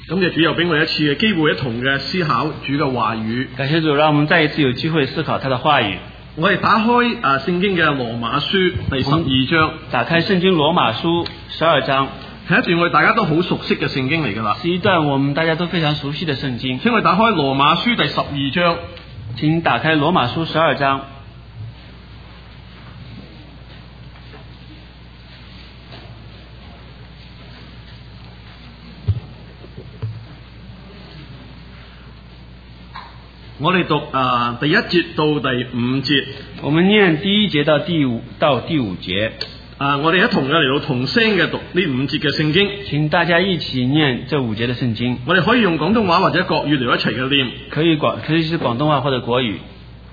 感謝主又俾我哋一次嘅機會，一同嘅思考主嘅話語。 感謝主，讓我們再一次有機會思考他的話語。 我哋打開聖經嘅羅馬書第12章， 打開聖經羅馬書12章， 係一段我哋大家都好熟悉嘅聖經嚟㗎啦。 是一段我們大家都非常熟悉的聖經。 請我哋打開羅馬書第12章， 請打開羅馬書12章。 我哋讀第1節到第5節。 我們念第1節到第5節。 我哋一同嘅嚟到同聲嘅讀呢5節嘅聖經。 請大家一起念這5節的聖經。 我哋可以用廣東話或者國語嚟一齊嘅念。 可以是廣東話或者國語。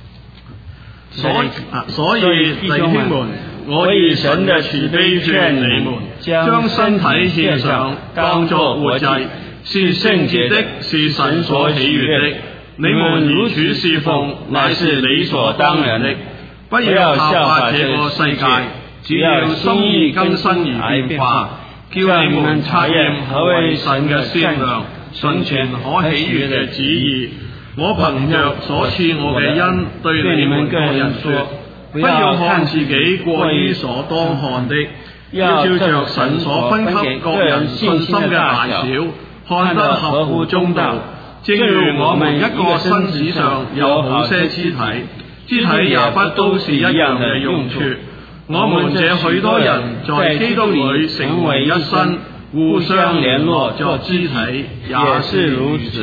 所以弟兄們，我以神的慈悲勸你們，將身體獻上，當作活祭，是聖潔的，是神所喜悅的。你們如此侍奉，乃是理所當然的。不要效法這個世界，只要心意更新而變化，叫你們察驗何為神嘅善良、純全、可喜悅嘅旨意。我憑着所賜我嘅恩，對你們個人說，不要看自己過於所當看的，要照着神所分給各人信心嘅大小，看得合乎中道。正如我們一個身子上有好些肢體，肢體也不都是一樣嘅用處。我們這許多人在基督裏成為一身，互相聯絡作肢體，也是如此。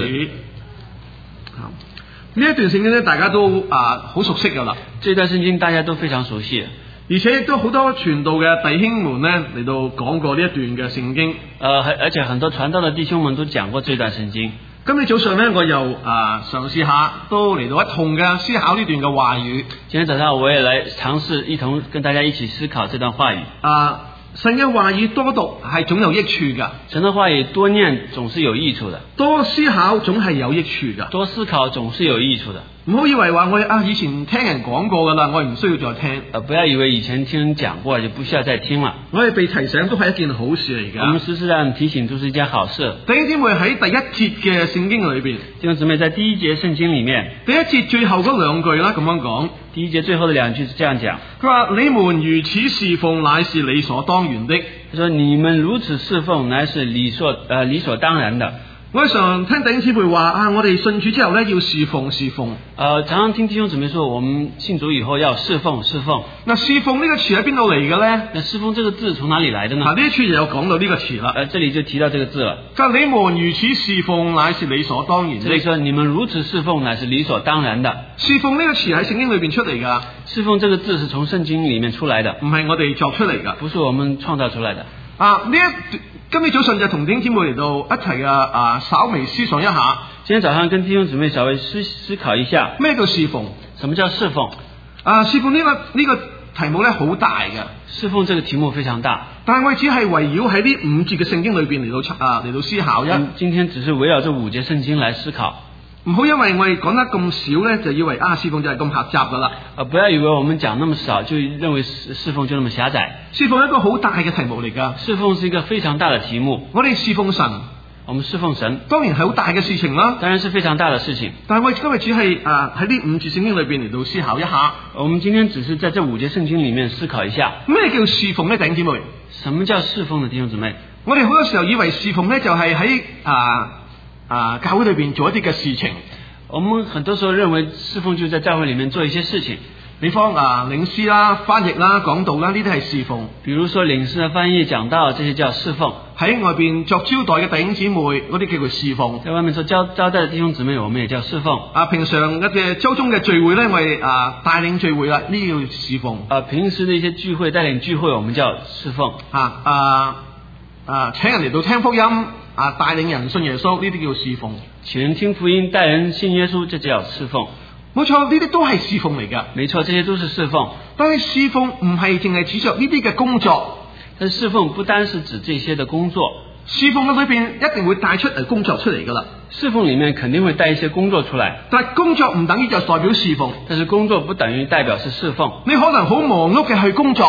呢一段聖經咧，大家都好熟悉噶啦。 這段聖經大家都非常熟悉， 而且亦都好多傳道嘅弟兄們咧嚟到講過呢一段嘅聖經。 而且很多傳道嘅弟兄們都講過這段聖經。 今日早上咧，我又嘗試下都嚟到一同嘅思考呢段嘅話語。 今天早上我也來嘗試一同跟大家一起思考這段話語。 神嘅話語多讀係總有益處噶。 神嘅話語多念總是有益處的。 多思考總係有益處噶。 多思考總是有益處的。 唔好以為話我以前聽人講過噶啦，我唔需要再聽。 不要以為以前聽人講過就不需要再聽了。 我哋被提醒都係一件好事嚟噶。 我們時時讓提醒都是一件好事。 弟兄姊妹喺第1節嘅聖經裏邊， 弟兄姊妹在第1節聖經裏面， 第1節最後嗰2句啦，咁樣講。 第1節最後的2句是這樣講。 佢話你們如此侍奉，乃是理所當然的。 佢說你們如此侍奉，乃是理所當然的。 我常聽弟兄姊妹話我哋信主之後咧要侍奉。 常常聽弟兄姊妹說，我們信主以後要侍奉。 嗱，侍奉呢個詞喺邊度嚟嘅咧？ 那侍奉這個字從哪裡來的呢？ 呢一處就有講到呢個詞啦。 這裡就提到這個字了。 佢話你們如此侍奉，乃是理所當然的。 這裡說你們如此侍奉，乃是理所當然的。 侍奉呢個詞喺聖經裏邊出嚟噶。 侍奉這個字是從聖經裡面出來的， 唔係我哋作出嚟噶， 不是我們創造出來的。 今日早上就同弟兄姊妹嚟到一齊稍微思想一下。 今天早上跟弟兄姊妹稍微思考一下， 咩叫侍奉？ 什麼叫侍奉？ 侍奉呢個題目咧好大嘅。 侍奉這個題目非常大， 但係我哋只係圍繞喺呢5節嘅聖經裏邊嚟到思考啫。 今天只是圍繞這5節聖經來思考。 唔好因為我哋講得咁少咧，就以為侍奉就係咁狹窄噶啦。 不要以為我們講那麼少，就認為侍奉就那麼狹窄。 侍奉係一個好大嘅題目嚟噶。 侍奉是一個非常大的題目。 我哋侍奉神， 我們侍奉神， 當然係好大嘅事情啦。 當然是非常大的事情。 但係我哋今日只係喺呢5節聖經裏邊嚟到思考一下。 我們今天只是在這5節聖經裏面思考一下， 咩叫侍奉呢？弟兄姊妹， 什麼叫侍奉呢？弟兄姊妹， 我哋好多時候以為侍奉呢就係喺教會裏邊做一啲嘅事情。 我們很多時候認為侍奉就在教會裏面做一些事情， 比方領詩啦、翻譯啦、講道啦，呢啲係侍奉。比如說領詩啊、翻譯、講道，這些叫侍奉。喺外邊作招待嘅弟兄姊妹，嗰啲叫做侍奉。在外面做招待嘅弟兄姊妹，我們也叫侍奉。平常嘅周中嘅聚會咧，我哋帶領聚會啦，呢啲叫侍奉。平時的一些聚會帶領聚會，我們叫侍奉。請人嚟到聽福音，帶領人信耶穌，呢啲叫侍奉。請人聽福音，帶人信耶穌，這叫侍奉。冇錯，呢啲都係侍奉嚟噶。沒錯，這些都是侍奉。但係侍奉唔係淨係指着呢啲嘅工作。但侍奉不單是指這些的工作，侍奉嘅裏邊一定會帶出工作出嚟噶啦。侍奉裡面肯定會帶一些工作出來，但係工作唔等於就代表侍奉。但是工作不等於代表是侍奉。你可能好忙碌嘅去工作，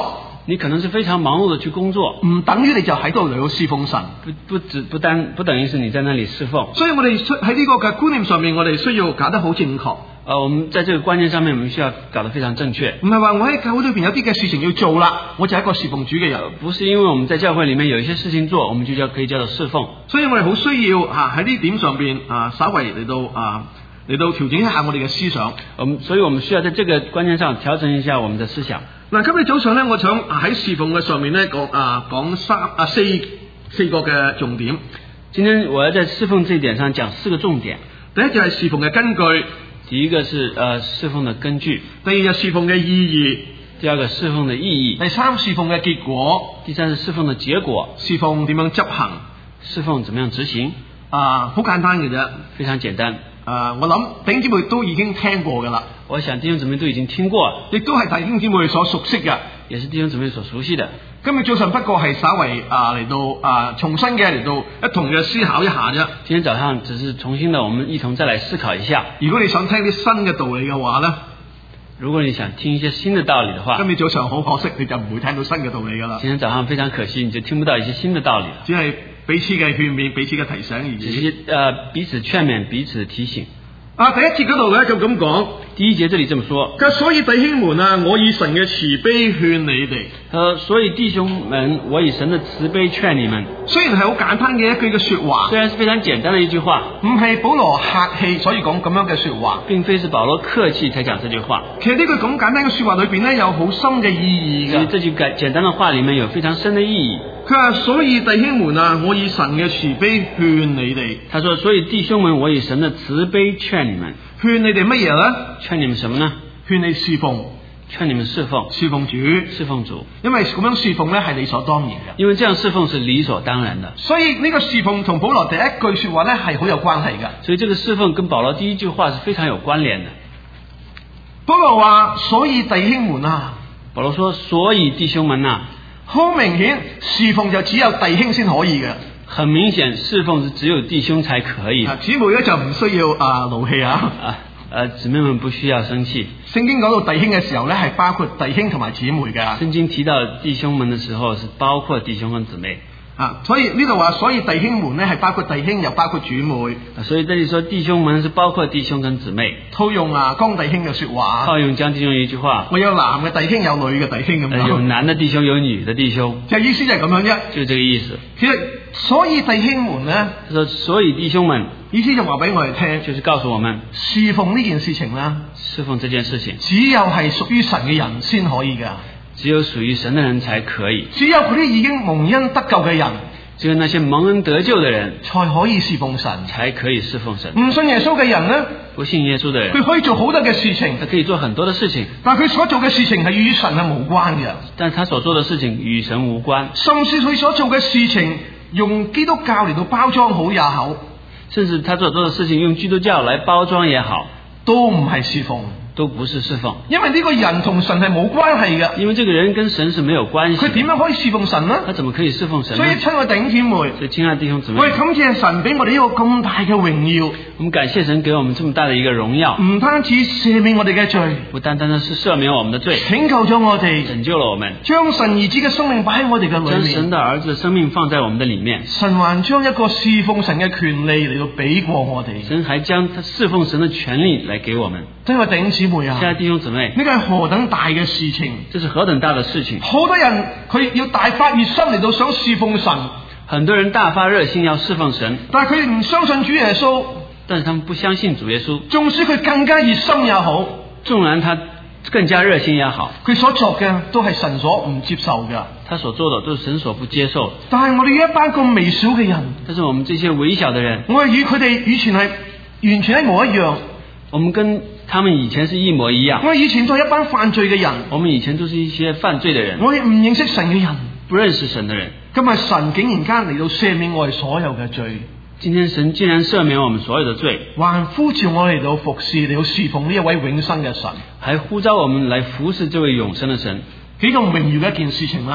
你可能是非常忙碌的去工作， 唔等於你就喺度嚟到侍奉神。 不等於是你在那裡侍奉。 所以我哋喺呢個嘅觀念上面，我哋需要搞得好正確。 我們在這個觀念上面，我們需要搞得非常正確。 唔係話我喺教會裏邊有啲嘅事情要做啦，我就係一個侍奉主嘅人。 不是因為我們在教會裡面有一些事情做，我們就可以叫做侍奉。 所以我哋好需要喺呢點上邊稍微嚟到調整一下我哋嘅思想。 所以我們需要在這個觀念上調整一下我們的思想。 嗱，今日早上咧，我想喺侍奉嘅上面咧講四個嘅重點。 今天我要在侍奉這一點上講4個重點。 第一就係侍奉嘅根據， 第一個是侍奉的根據， 第二就侍奉嘅意義， 第二個侍奉的意義， 第三侍奉嘅結果， 第三是侍奉的結果， 侍奉點樣執行， 侍奉怎麼樣執行。 好簡單嘅啫， 非常簡單。 我諗弟兄姊妹都已經聽過噶啦。 我想弟兄姊妹都已經聽過， 亦都係弟兄姊妹所熟悉嘅， 也是弟兄姊妹所熟悉的。 今日早上不過係稍為嚟到重新嘅嚟到一同嘅思考一下啫。 今天早上只是重新的，我們一同再來思考一下。 如果你想聽啲新嘅道理嘅話呢， 如果你想聽一些新的道理的話， 今日早上好可惜，你就唔會聽到新嘅道理噶啦。 今天早上非常可惜，你就聽不到一些新的道理了。 只係彼此嘅勸勉，彼此嘅提醒而已。 只是彼此勸勉，彼此提醒。 第一節嗰度咧就咁講， 第一節這裡這麼說。 所以弟兄們啊，我以神嘅慈悲勸你哋。 所以弟兄們，我以神的慈悲勸你們。 雖然係好簡單嘅一句嘅說話， 雖然是非常簡單的一句話， 唔係保羅客氣所以講咁樣嘅說話， 並非是保羅客氣才講這句話。 其實呢句咁簡單嘅說話裏邊咧有好深嘅意義嘅。 這句簡單的話裡面有非常深的意義。 佢話所以弟兄們啊，我以神嘅慈悲勸你哋。 他說所以弟兄們，我以神的慈悲勸你們。 勸你哋乜嘢咧？ 勸你們什麼呢？ 勸你侍奉。 勸你們侍奉。 侍奉主。 侍奉主。 因為咁樣侍奉咧係理所當然嘅。 因為這樣侍奉是理所當然的。 所以呢個侍奉同保羅第一句說話咧係好有關係嘅。 所以這個侍奉跟保羅第一句話是非常有關聯的。 保羅話所以弟兄們啊。 保羅說所以弟兄們啊。 好明顯，侍奉就只有弟兄先可以嘅。 很明顯，侍奉是只有弟兄才可以。 姊妹咧就唔需要勞氣啊。 姊妹們不需要生氣。 聖經講到弟兄嘅時候咧，係包括弟兄同埋姊妹嘅。 聖經提到弟兄們嘅時候，是包括弟兄和姊妹。 所以呢度話，所以弟兄們咧係包括弟兄又包括姊妹。 所以這裏說弟兄們是包括弟兄跟姊妹。 套用江弟兄嘅說話。 套用江弟兄一句話。 我有男嘅弟兄，有女嘅弟兄咁樣。 有男的弟兄，有女的弟兄。 就意思就係咁樣啫。 就這個意思。 其實所以弟兄們咧， 他說所以弟兄們， 意思就話俾我哋聽， 就是告訴我們侍奉呢件事情啦。 侍奉這件事情， 只有係屬於神嘅人先可以噶。 只有屬於神的人才可以。 只有嗰啲已經蒙恩得救嘅人。 只有那些蒙恩得救的人才可以侍奉神， 才可以侍奉神。 唔信耶穌嘅人呢？ 不信耶穌的人， 佢可以做好多嘅事情， 他可以做很多的事情， 但係佢所做嘅事情係與神係無關嘅。 但他所做的事情與神無關， 甚至佢所做嘅事情用基督教嚟到包裝好也好， 甚至他所做的事情用基督教來包裝也好， 都唔係侍奉。 都不是侍奉， 因為呢個人同神係冇關係嘅。 因為這個人跟神是沒有關係。 佢點樣可以侍奉神呢？ 他怎麼可以侍奉神呢？ 所以親愛弟兄姊妹， 所以親愛弟兄姊妹， 我哋感謝神俾我哋一個咁大嘅榮耀。 我們感謝神給我們這麼大的一個榮耀。 唔單止赦免我哋嘅罪， 不單單是赦免我們的罪， 拯救咗我哋， 拯救了我們， 將神兒子嘅生命擺喺我哋嘅裏面， 將神的兒子的生命放在我們的裏面。 神還將一個侍奉神嘅權利嚟到俾過我哋。 神還將他侍奉神的權利來給我們。 親愛弟兄姊妹啊， 親愛弟兄姊妹， 呢個係何等大嘅事情！ 這是何等大的事情！ 好多人佢要大發熱心嚟到想侍奉神， 很多人大發熱心要侍奉神， 但係佢哋唔相信主耶穌， 但是他們不相信主耶穌。 縱使佢更加熱心也好， 縱然他更加熱心也好， 佢所作嘅都係神所唔接受嘅， 他所做的都是神所不接受。 但係我哋一班咁微小嘅人， 但是我們這些微小的人， 我哋與佢哋以前係完全一模一樣。 我們跟他們以前是一模一樣。 我哋以前都係一班犯罪嘅人， 我們以前都是一些犯罪的人， 我哋唔認識神嘅人， 不認識神的人。 今日神竟然間嚟到赦免我哋所有嘅罪。 今天神竟然赦免我們所有的罪， 還呼召我哋嚟到服侍，嚟到侍奉呢一位永生嘅神， 還呼召我們來服侍這位永生的神， 幾咁榮耀嘅一件事情啦！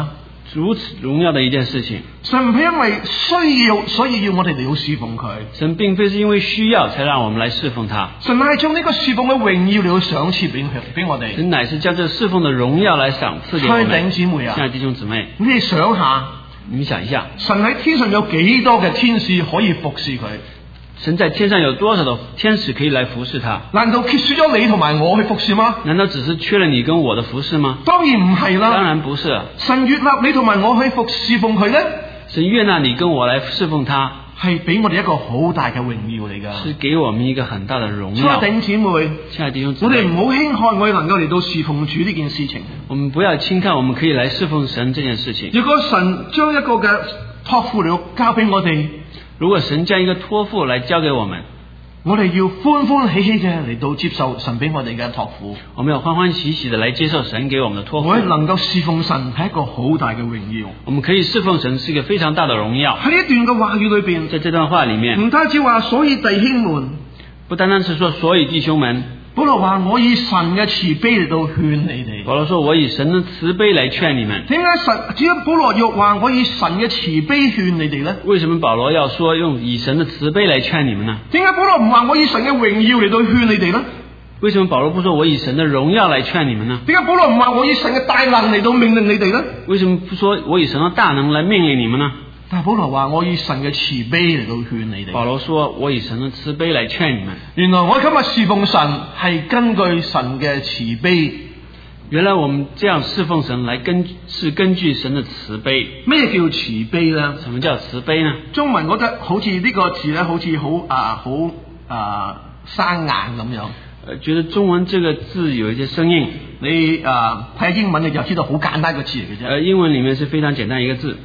如此榮耀的一件事情。 神唔係因為需要，所以要我哋嚟到侍奉佢。 神並非是因為需要才讓我們來侍奉他。 神係將呢個侍奉嘅榮耀嚟到賞賜俾我哋。 神乃是將這侍奉的榮耀來賞賜給我們。 弟兄姊妹啊， 親愛弟兄姊妹， 你哋想下， 你想一下， 神喺天上有幾多嘅天使可以服侍佢？ 神在天上有多少的天使可以來服侍他？ 難道缺少咗你同埋我去服侍嗎？ 難道只是缺了你跟我的服侍嗎？ 當然唔係啦。 當然不是。神悅納你同埋我去侍奉佢呢？ 神悅納你跟我來侍奉他， 係俾我哋一個好大嘅榮耀嚟㗎。 是給我們一個很大的榮耀。 弟兄姊妹， 親愛弟兄姊妹， 我哋唔好輕看我哋能夠嚟到侍奉主呢件事情。 我們不要輕看我們可以來侍奉神這件事情。 如果神將一個嘅託付嚟交俾我哋， 如果神將一個託付來交給我們， 我哋要歡歡喜喜嘅嚟到接受神俾我哋嘅託付。 我們要歡歡喜喜的來接受神給我們的託付。 我哋能夠侍奉神係一個好大嘅榮耀。 我們可以侍奉神是一個非常大的榮耀。 喺呢一段嘅話語裏邊， 在這段話裏面， 唔單止話所以弟兄們， 不單單是說所以弟兄們。 保羅話我以神嘅慈悲嚟到勸你哋。 保羅說我以神的慈悲來勸你們。 點解保羅要話我以神嘅慈悲勸你哋呢？ 為什麼保羅要說用以神的慈悲來勸你們呢？ 點解保羅唔話我以神嘅榮耀嚟到勸你哋呢？ 為什麼保羅不說我以神的榮耀來勸你們呢？ 點解保羅唔話我以神嘅大能嚟到命令你哋呢？ 為什麼不說我以神的大能來命令你們呢？ 但係保羅話我以神嘅慈悲嚟到勸你哋。 保羅說我以神的慈悲來勸你們。 原來我今日侍奉神係根據神嘅慈悲。 原來我們這樣侍奉神是根據神的慈悲。 咩叫慈悲呢？ 什麼叫慈悲呢？ 中文覺得好似呢個字咧，好似好生硬咁樣。 覺得中文這個字有一些生硬。 你睇下英文你就知道好簡單一個字嚟嘅啫。 英文裏面是非常簡單一個字。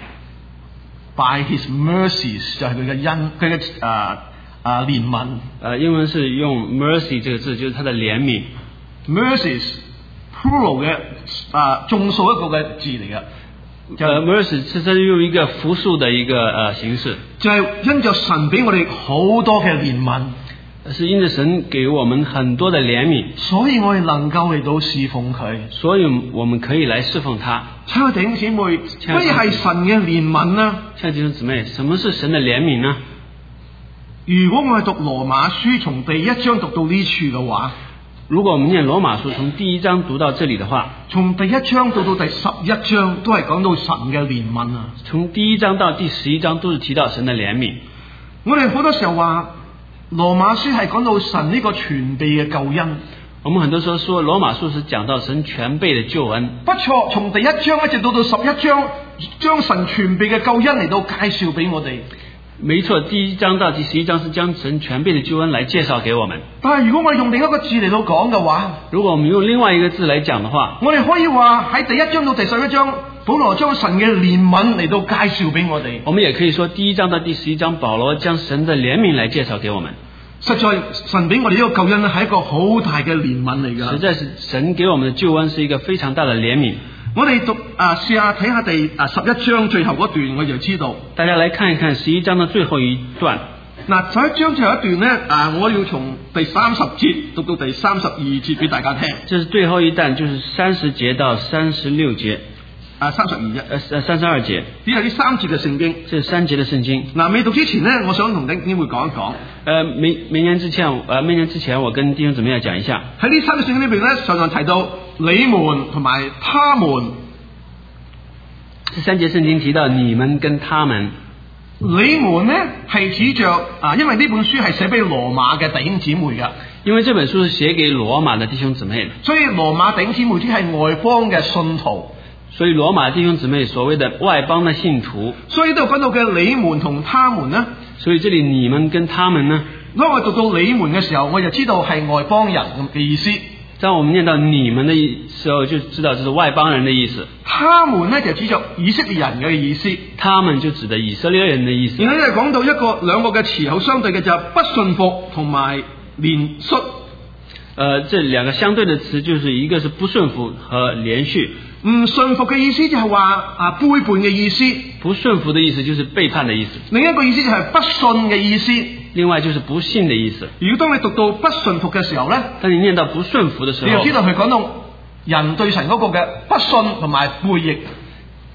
By his mercies 就係佢嘅恩，佢嘅憐憫。 英文是用 mercy 這個字，就是他的憐憫。 mercies plural 嘅眾數一個嘅字嚟嘅。 mercy 是用一個複數的一個形式。 就係因着神俾我哋好多嘅憐憫。 是因着神給我們很多的憐憫， 所以我哋能夠嚟到侍奉佢， 所以我們可以來侍奉他。 親愛弟兄姊妹，乜嘢係神嘅憐憫呢？ 親愛弟兄姊妹，什麼是神的憐憫呢？ 如果我係讀羅馬書從第一章讀到呢處嘅話， 如果我們念羅馬書從第一章讀到這裡的話， 從第一章到第11章都係講到神嘅憐憫啊。 從第一章到第11章都是提到神的憐憫。 我哋好多時候話羅馬書係講到神呢個全備嘅救恩。 我們很多時候說羅馬書是講到神全備的救恩。 不錯，從第一章一直到11章，將神全備嘅救恩嚟到介紹俾我哋。 沒錯，第一章到第11章是將神全備的救恩來介紹給我們。 但係如果我哋用另一個字嚟到講嘅話， 如果我們用另外一個字來講的話， 我哋可以話喺第一章到第11章，保羅將神嘅憐憫嚟到介紹俾我哋。 我們也可以說第一章到第11章，保羅將神的憐憫來介紹給我們。 實在神俾我哋呢個救恩係一個好大嘅憐憫嚟㗎。 實在是神給我們的救恩是一個非常大的憐憫。 我哋試下睇下第11章最後嗰段，我就知道。 大家來看一看11章的最後一段。 11章最後一段呢，我要從第30節讀到第32節俾大家聽。 這是最後一段，就是30節到36節。 32節，只係呢3節嘅聖經。 這是3節的聖經。 未讀之前呢，我想同弟兄姊妹講一講。 明年之前，我跟弟兄姊妹要講一下。 喺呢3節聖經裏邊呢，常常提到你們同埋他們。 這3節聖經提到你們跟他們。 你們呢係指着因為呢本書係寫俾羅馬嘅弟兄姊妹嘅。 因為這本書是寫給羅馬的弟兄姊妹的， 所以羅馬弟兄姊妹即係外邦嘅信徒。 所以羅馬弟兄姊妹所謂的外邦的信徒。 所以呢度講到嘅你們同他們呢， 所以這裡你們跟他們呢， 當我讀到你們嘅時候，我就知道係外邦人嘅意思。 當我們念到你們的時候，就知道這是外邦人的意思。 他們呢就指着以色列人嘅意思。 他們就指的以色列人的意思。 然後呢講到兩個嘅詞口相對嘅就係不順服同埋憐恤。 這兩個相對的詞就是一個是不順服和連續。 唔順服嘅意思就係話背叛嘅意思。 不順服的意思就是背叛的意思。 另一個意思就係不信嘅意思。 另外就是不信的意思。 如果當你讀到不順服嘅時候呢， 當你念到不順服的時候， 你就知道佢講到人對神嗰個嘅不信同埋背逆。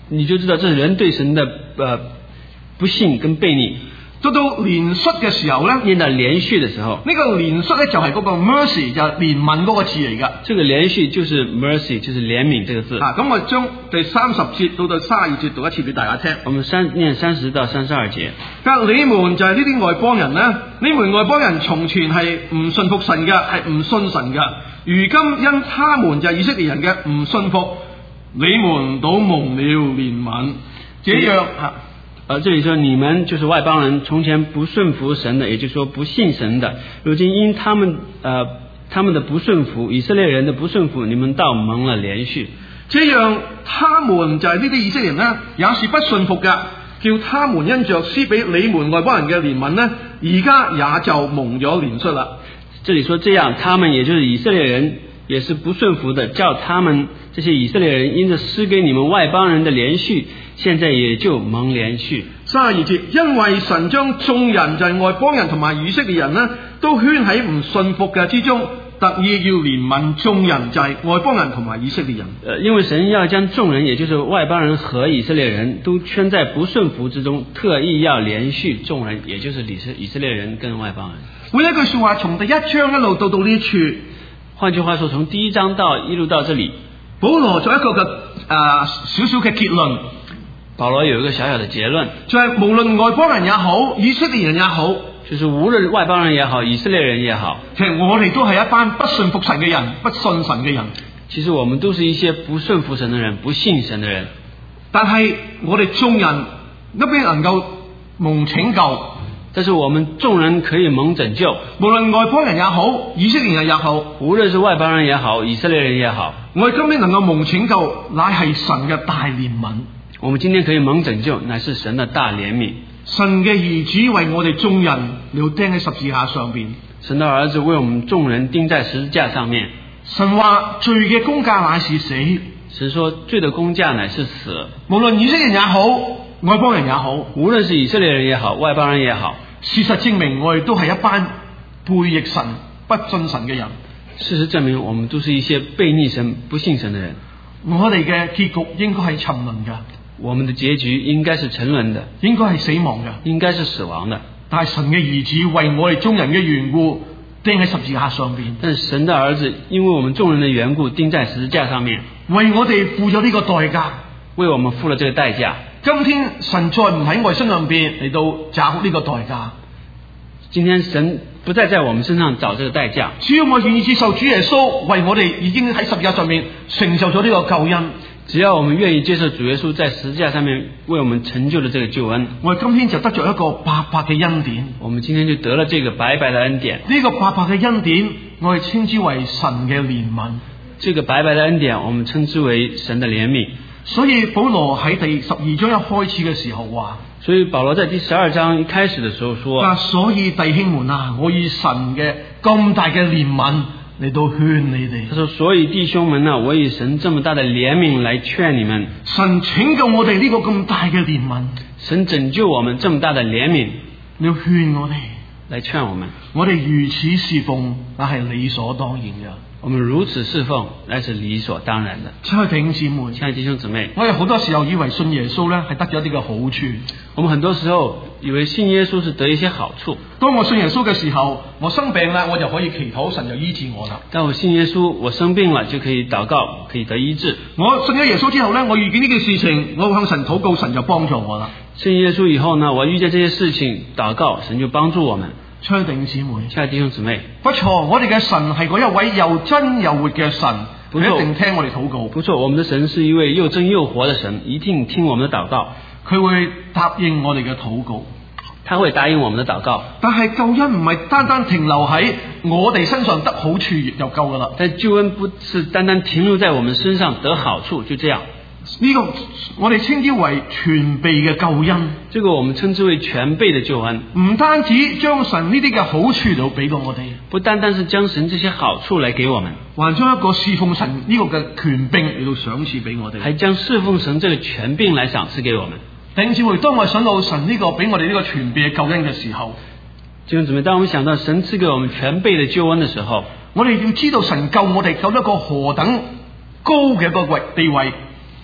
你就知道这是人對神的不信跟悖逆。 到憐恤嘅時候咧， 念到連續嘅時候， 呢個憐恤咧就係嗰個 mercy 就係憐憫嗰個字嚟㗎。 這個連續就是 mercy， 就是憐憫這個字。 咁我將第30節到32節讀一次俾大家聽。 我們念30到32節。 你們就係呢啲外邦人啦，你們外邦人從前係唔信服神嘅，係唔信神嘅。如今因他們就係以色列人嘅唔信服，你們都蒙了憐憫。這樣這裡說你們就是外邦人，從前不順服神的，也就是說不信神的，如今因他們的不順服，以色列人的不順服，你們倒蒙了憐恤。 這樣他們就係呢啲以色列人呢，也是不順服嘅，叫他們因着施俾你們外邦人嘅憐憫呢，而家也就蒙咗憐恤啦。 這裡說這樣，他們也就是以色列人，也是不順服的，叫他們這些以色列人因着施給你們外邦人的憐恤，現在也就蒙憐恤。 32節，因為神將眾人就係外邦人同埋以色列人呢，都圈喺唔信服嘅之中，特意要憐憫眾人就係外邦人同埋以色列人。 因為神要將眾人，也就是外邦人和以色列人都圈在不順服之中，特意要憐恤眾人，也就是以色列人跟外邦人。 每一句說話從第1章一路到呢處， 換句話說，從第1章一路到這裡， 保羅做一個嘅少少嘅結論。 保羅有一個小小的結論， 就係無論外邦人也好，以色列人也好， 就是無論外邦人也好，以色列人也好， 其實我哋都係一班不信服神嘅人，不信神嘅人。 其實我們都是一些不順服神的人，不信神的人。 但係我哋眾人一邊能夠蒙拯救， 但是我們眾人可以蒙拯救， 無論外邦人也好，以色列人也好， 無論是外邦人也好，以色列人也好， 我哋今天能夠蒙拯救，乃係神嘅大憐憫。 我們今天可以蒙拯救，乃是神的大憐憫。 神嘅兒子為我哋眾人要釘喺十字架上邊。 神的兒子為我們眾人釘在十字架上面。 神話罪嘅工價乃是死。 神說罪的工價乃是死。 無論以色列人也好，外邦人也好， 無論是以色列人也好，外邦人也好， 事實證明我哋都係一班背逆神、不信神嘅人。 事實證明我們都是一些背逆神、不信神的人。 我哋嘅結局應該係沉淪嘅。 我們的結局應該是沉淪的， 應該係死亡嘅， 應該是死亡的。 但係神嘅兒子為我哋眾人嘅緣故釘喺十字架上邊。 但是神的兒子因為我們眾人的緣故釘在十字架上面， 為我哋付咗呢個代價， 為我們付了這個代價。 今天神再唔喺我哋身上邊嚟到找呢個代價。 今天神不再在我們身上找這個代價。 只要我願意接受主耶穌為我哋已經喺十字架上面成就咗呢個救恩， 只要我們願意接受主耶穌在十字架上面為我們成就了這個救恩， 我哋今天就得着一個白白嘅恩典。 我們今天就得了這個白白的恩典。 呢個白白嘅恩典，我哋稱之為神嘅憐憫。 這個白白的恩典，我們稱之為神的憐憫。 所以保羅喺第12章一開始嘅時候話， 所以保羅在第12章一開始的時候說， 所以弟兄們啊，我以神嘅咁大嘅憐憫嚟到勸你哋。 他說，所以弟兄們啊，我以神這麼大的憐憫來勸你們。 神拯救我哋呢個咁大嘅憐憫， 神拯救我們這麼大的憐憫， 你要勸我哋， 來勸我們。 我哋如此侍奉，那係理所當然嘅。 我們如此侍奉，那是理所當然的。 親愛的弟兄姊妹， 親愛的弟兄姊妹， 我哋好多時候以為信耶穌咧係得咗一啲嘅好處。 我們很多時候以為信耶穌是得一些好處。 當我信耶穌嘅時候，我生病啦，我就可以祈禱，神就醫治我啦。 當我信耶穌，我生病了就可以禱告，可以得醫治。 我信咗耶穌之後咧，我遇見呢件事情，我向神禱告，神就幫助我啦。 信耶穌以後呢，我遇見這些事情，禱告，神就幫助我們。 親愛的弟兄姊妹， 親愛的弟兄姊妹， 不錯，我哋嘅神係嗰一位又真又活嘅神，佢一定聽我哋禱告。 不錯，我們的神是一位又真又活的神，一定聽我們的禱告。 佢會答應我哋嘅禱告， 他會答應我們的禱告。 但係救恩唔係單單停留喺我哋身上得好處就夠噶啦。 但救恩不是單單停留在我們身上得好處就這樣。 呢個我哋稱之為全備嘅救恩， 這個我們稱之為全備的救恩。 唔單止將神呢啲嘅好處都俾過我哋， 不單單是將神這些好處來給我們， 還將一個侍奉神呢個嘅權柄嚟到賞賜俾我哋， 還將侍奉神這個權柄來賞賜給我們。 弟兄姊妹，當我想到神呢個俾我哋呢個全備嘅救恩嘅時候， 弟兄姊妹，當我們想到神賜給我們全備的救恩的時候， 我哋要知道神救我哋救咗一個何等高嘅一個地位。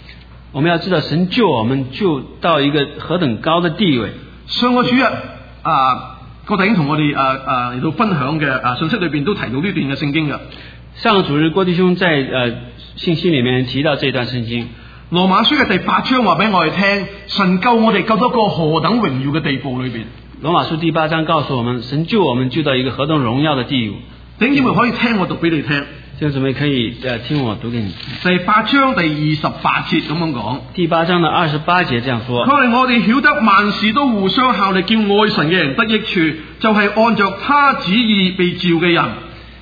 我们要知道神救我们救到一个何等高的地位。 上個主日個弟兄同我哋嚟到分享嘅信息裏邊都提到呢段嘅聖經嘅。 上個主日郭弟兄在信息裏面提到這段聖經。 羅馬書嘅第8章話俾我哋聽，神救我哋救到一個何等榮耀嘅地步裏邊。 羅馬書第8章告訴我們，神救我們救到一個何等榮耀的地步。 弟兄姊妹可以聽我讀俾你聽。 弟兄姊妹可以聽我讀給你。 第8章第28節咁樣講。 第8章的28節這樣說。 佢話我哋曉得萬事都互相效力，叫愛神嘅人得益處，就係按着他旨意被召嘅人。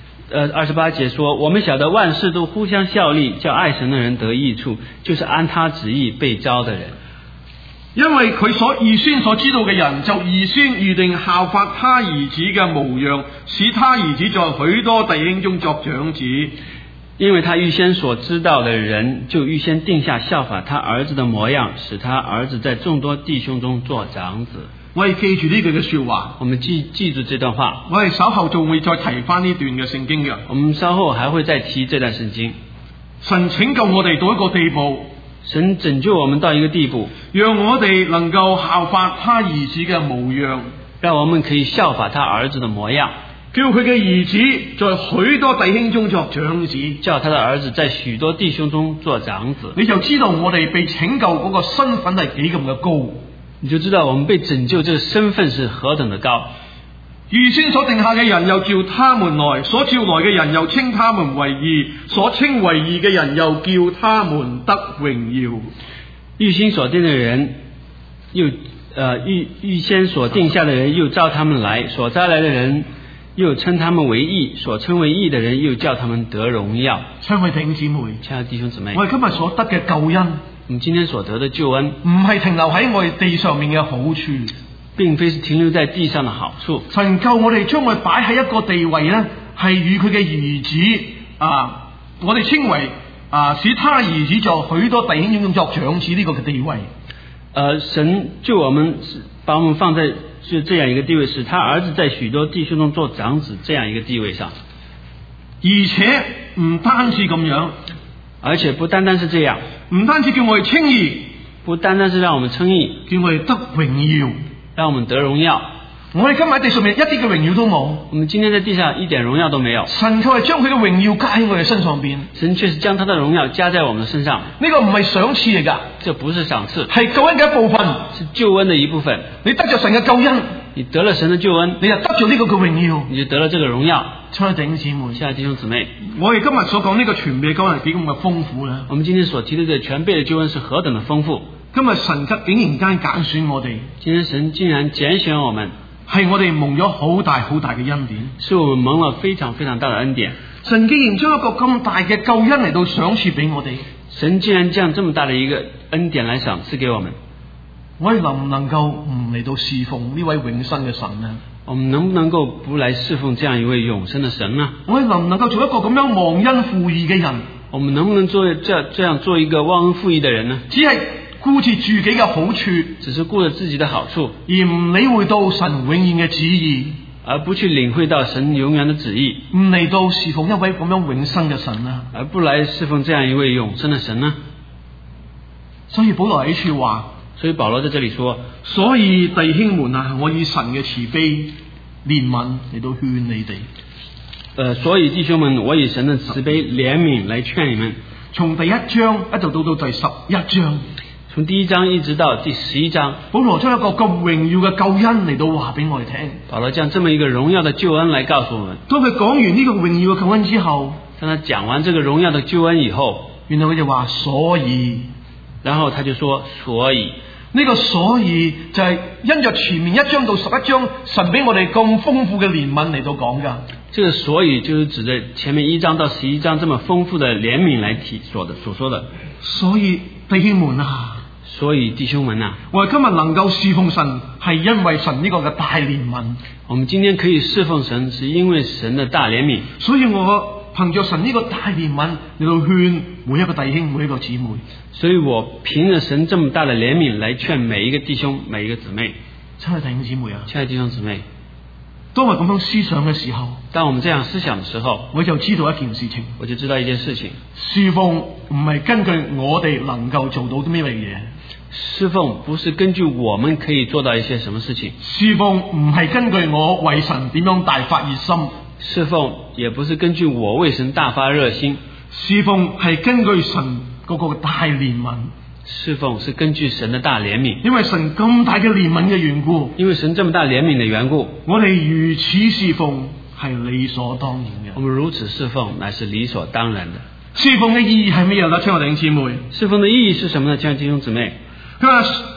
28節說，我們曉得萬事都互相效力，叫愛神的人得益處，就是按他旨意被召的人。 因為佢預先所知道嘅人，就預先預定效法他兒子嘅模樣，使他兒子在許多弟兄中作長子。 因為他預先所知道的人，就預先定下效法他兒子的模樣，使他兒子在眾多弟兄中作長子。 我哋記住呢句嘅說話， 我們記住這段話。 我哋稍後仲會再提翻呢段嘅聖經嘅。 我們稍後還會再提這段聖經。 神拯救我哋到一個地步， 神拯救我們到一個地步， 讓我哋能夠效法他兒子嘅模樣， 讓我們可以效法他兒子的模樣， 叫佢嘅兒子在許多弟兄中作長子， 叫他的兒子在許多弟兄中做長子。 你就知道我哋被拯救嗰個身份係幾咁嘅高。 你就知道我們被拯救這個身份是何等的高。 預先所定下嘅人又叫他們來，所召來嘅人又稱他們為義，所稱為義嘅人又叫他們得榮耀。 預先所定的人又預先所定下的人又召他們來，所召來的人又稱他們為義，所稱為義的人又叫他們得榮耀。 親愛弟兄姊妹， 親愛弟兄姊妹， 我哋今日所得嘅救恩， 我們今天所得的救恩， 唔係停留喺我哋地上面嘅好處， 並非是停留在地上的好處。 神救我哋將佢擺喺一個地位咧，係與佢嘅兒子我哋稱為使他兒子在許多弟兄中作長子呢個嘅地位。 神救我們，把我們放在是這樣一個地位，使他兒子在許多弟兄中做長子這樣一個地位上。 而且唔單止咁樣， 而且不單單是這樣， 唔單止叫我哋稱義， 不單單是讓我們稱義， 叫我哋得榮耀， 讓我們得榮耀。 我哋今日喺地上面一啲嘅榮耀都冇， 我們今天在地上一點榮耀都沒有。 神卻係將佢嘅榮耀加喺我哋身上邊， 神卻是將他的榮耀加在我們的身上。 呢個唔係賞賜嚟㗎， 這不是賞賜， 係救恩嘅一部分， 是救恩的一部分。 你得着神嘅救恩， 你得了神的救恩， 你就得着呢個嘅榮耀， 你就得了這個榮耀。 親愛弟兄姊妹， 親愛弟兄姊妹， 我哋今日所講呢個全備救恩係幾咁嘅豐富咧？ 我們今天所提的這個全備的救恩是何等的豐富？ 今日神竟然間揀選我哋， 今天神竟然揀選我們， 係我哋蒙咗好大好大嘅恩典， 是我們蒙了非常非常大的恩典。 神竟然將一個咁大嘅救恩嚟到賞賜俾我哋， 神竟然將這麼大的一個恩典來賞賜給我們， 我哋能唔能夠唔嚟到侍奉呢位永生嘅神呢？ 我們能不能夠不來侍奉這樣一位永生的神呢？ 我哋能唔能夠做一個咁樣忘恩負義嘅人？ 我們能不能做這樣做一個忘恩負義的人呢？ 只係顧住自己嘅好處， 只是顧着自己的好處， 而唔理會到神永遠嘅旨意， 而不去領會到神永遠的旨意， 唔嚟到侍奉一位咁樣永生嘅神呢？ 而不來侍奉這樣一位永生的神呢？ 所以保羅喺處話， 所以保羅在這裡說， 所以弟兄們啊，我以神嘅慈悲憐憫嚟到勸你哋。 所以弟兄們，我以神的慈悲憐憫來勸你們。 從第1章一直到第11章， 從第1章一直到第11章， 保羅將一個咁榮耀嘅救恩嚟到話俾我哋聽。 保羅將這麼一個榮耀的救恩來告訴我們。 當佢講完呢個榮耀嘅救恩之後， 當他講完這個榮耀的救恩以後， 然後佢就話所以， 然後他就說所以。 呢個所以就係因着前面1章到11章神俾我哋咁豐富嘅憐憫嚟到講噶。 這個所以就是指着前面1章到11章這麼豐富的憐憫來所說的。 所以弟兄們啊， 所以弟兄們啊， 我哋今日能夠侍奉神係因為神呢個嘅大憐憫。 我們今天可以侍奉神是因為神的大憐憫。 所以我憑着神呢個大憐憫嚟到勸每一個弟兄每一個姊妹。 所以我憑着神這麼大的憐憫來勸每一個弟兄每一個姊妹。 親愛弟兄姊妹啊， 親愛弟兄姊妹， 當我咁樣思想嘅時候， 當我們這樣思想的時候， 我就知道一件事情， 我就知道一件事情， 侍奉唔係根據我哋能夠做到啲咩嘢， 侍奉不是根據我們可以做到一些什麼事情， 侍奉唔係根據我為神點樣大發熱心， 侍奉也不是根據我為神大發熱心， 侍奉係根據神嗰個大憐憫， 侍奉是根據神的大憐憫， 因為神咁大嘅憐憫嘅緣故， 因為神這麼大憐憫的緣故， 我哋如此侍奉係理所當然嘅。 我們如此侍奉乃是理所當然的。 侍奉嘅意義係乜嘢呢？親愛弟兄姊妹， 侍奉的意義是什麼呢？親愛弟兄姊妹， 佢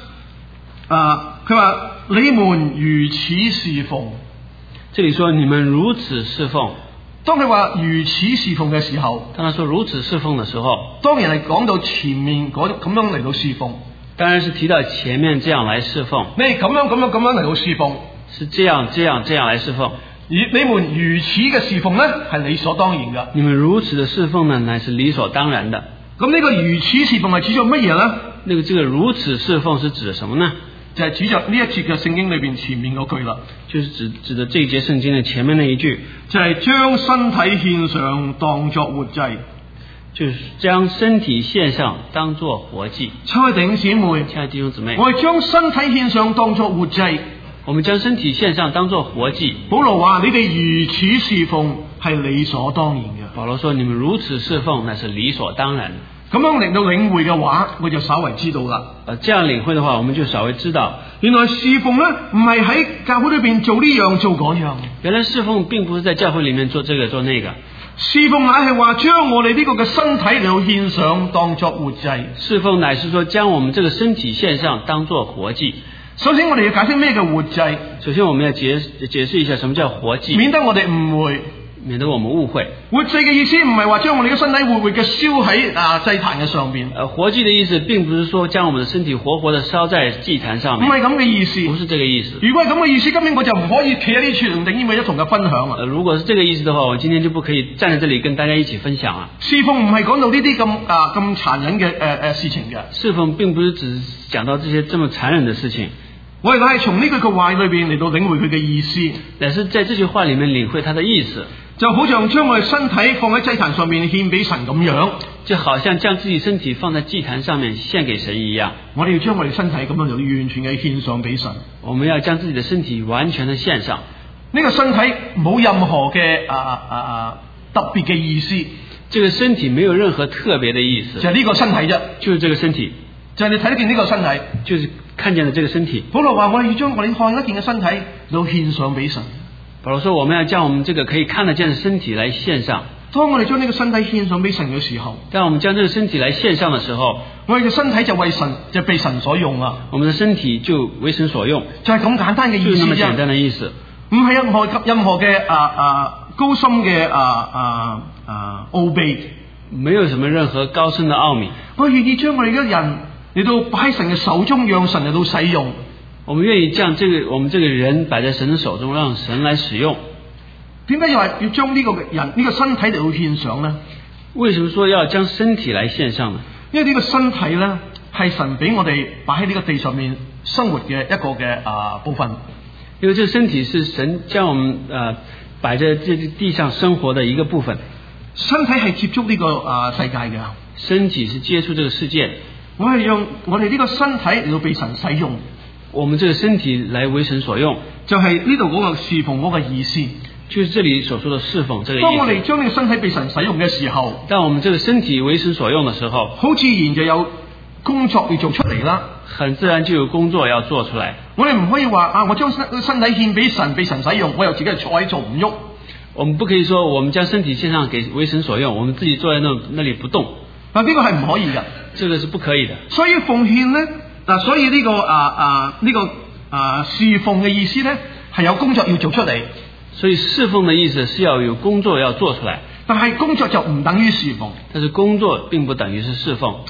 話你們如此侍奉。 這裡說你們如此侍奉。 當佢話如此侍奉嘅時候， 當他說如此侍奉的時候， 當然係講到前面咁樣嚟到侍奉， 當然是提到前面這樣來侍奉。 你咁樣嚟到侍奉， 是這樣來侍奉。 而你們如此嘅侍奉呢，係理所當然嘅。 你們如此的侍奉呢，乃是理所當然的。 咁呢個如此侍奉係指咗乜嘢呢？ 這個如此侍奉是指什麼呢？ 就係指着呢一節嘅聖經裏邊前面嗰句啦， 就是指着這一節聖經的前面那一句， 就係將身體獻上當作活祭， 就是將身體獻上當作活祭。 親愛弟兄姊妹， 親愛弟兄姊妹， 我哋將身體獻上當作活祭， 我們將身體獻上當作活祭。 保羅話：你哋如此侍奉係理所當然嘅。 保羅說：你們如此侍奉乃是理所當然的。 咁樣嚟到領會嘅話，我就稍為知道啦。 這樣領會的話，我們就稍微知道， 原來侍奉呢唔係喺教會裏邊做呢樣做嗰樣。 原來侍奉並不是在教會裏面做這個做那個。 侍奉乃係話將我哋呢個嘅身體嚟到獻上當作活祭。 侍奉乃是說將我們這個身體獻上當作活祭。 首先我哋要解釋咩叫活祭。 首先我們要解釋一下什麼叫活祭， 免得我哋誤會。 免得我們誤會。 活祭嘅意思唔係話將我哋嘅身體活活嘅燒喺祭壇嘅上邊。 活祭的意思並不是說將我們的身體活活的燒在祭壇上面。 唔係咁嘅意思。 不是這個意思。 如果係咁嘅意思，今日我就唔可以企喺呢處同弟兄們一同嘅分享啦。 如果是這個意思的話，我今天就不可以站在這裡跟大家一起分享啦。 侍奉唔係講到呢啲咁殘忍嘅事情嘅。 侍奉並不是只講到這些這麼殘忍的事情。 我哋係從呢句嘅話裏邊嚟到領會佢嘅意思， 但是在這句話裡面領會它的意思， 就好像將我哋身體放喺祭壇上面獻俾神咁樣， 就好像將自己身體放在祭壇上面獻給神一樣。 我哋要將我哋身體咁樣就完全嘅獻上俾神。 我們要將自己的身體完全的獻上。 呢個身體冇任何嘅特別嘅意思。 這個身體沒有任何特別的意思。 就係呢個身體啫， 就是這個身體。 就係你睇得見呢個身體， 就是看見了這個身體。 保羅話：我哋要將我哋看得見嘅身體都獻上俾神。 保羅說：我們要將我們這個可以看得見的身體來獻上。 當我哋將呢個身體獻上俾神嘅時候， 當我們將這個身體來獻上的時候， 我哋嘅身體就為神就被神所用啦。 我們的身體就為神所用， 就係咁簡單嘅意思啫。 就那麼簡單的意思， 唔係任何嘅高深嘅奧秘， 沒有什麼任何高深的奧秘。 我願意將我哋嘅人嚟到擺喺神嘅手中，讓神嚟到使用。 我們願意將我們這個人擺在神的手中，讓神來使用。 點解又話要將呢個人呢個身體嚟到獻上呢？ 為什麼說要將身體來獻上呢？ 因為呢個身體呢係神俾我哋擺喺呢個地上面生活嘅一個嘅部分。 因為這個身體是神將我們擺在這地上生活的一個部分。 身體係接觸呢個世界嘅， 身體是接觸這個世界。 我係讓我哋呢個身體嚟到被神使用。 我們這個身體來為神所用， 就係呢度嗰個侍奉嗰個意思。 就是這裡所說的侍奉這個意思。 當我哋將呢個身體被神使用嘅時候， 當我們這個身體為神所用的時候， 好自然就有工作要做出嚟啦。 很自然就有工作要做出來。 我哋唔可以話我將身體獻俾神，被神使用，我又自己坐喺度唔喐。 我們不可以說我們將身體獻上給為神所用，我們自己坐在那裡不動。 嗱，呢個係唔可以嘅， 這個是不可以的。 所以奉獻呢，所以呢個侍奉嘅意思呢，係有工作要做出嚟。 所以侍奉的意思是要有工作要做出來， 但係工作就唔等於侍奉。 但是工作並不等於是侍奉。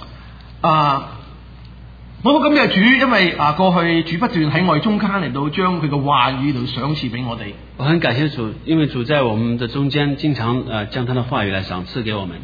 我好感謝主，因為過去主不斷喺我哋中間嚟到將佢嘅話語嚟賞賜俾我哋。我很感謝主，因為主在我們的中間經常將他的話語來賞賜給我們。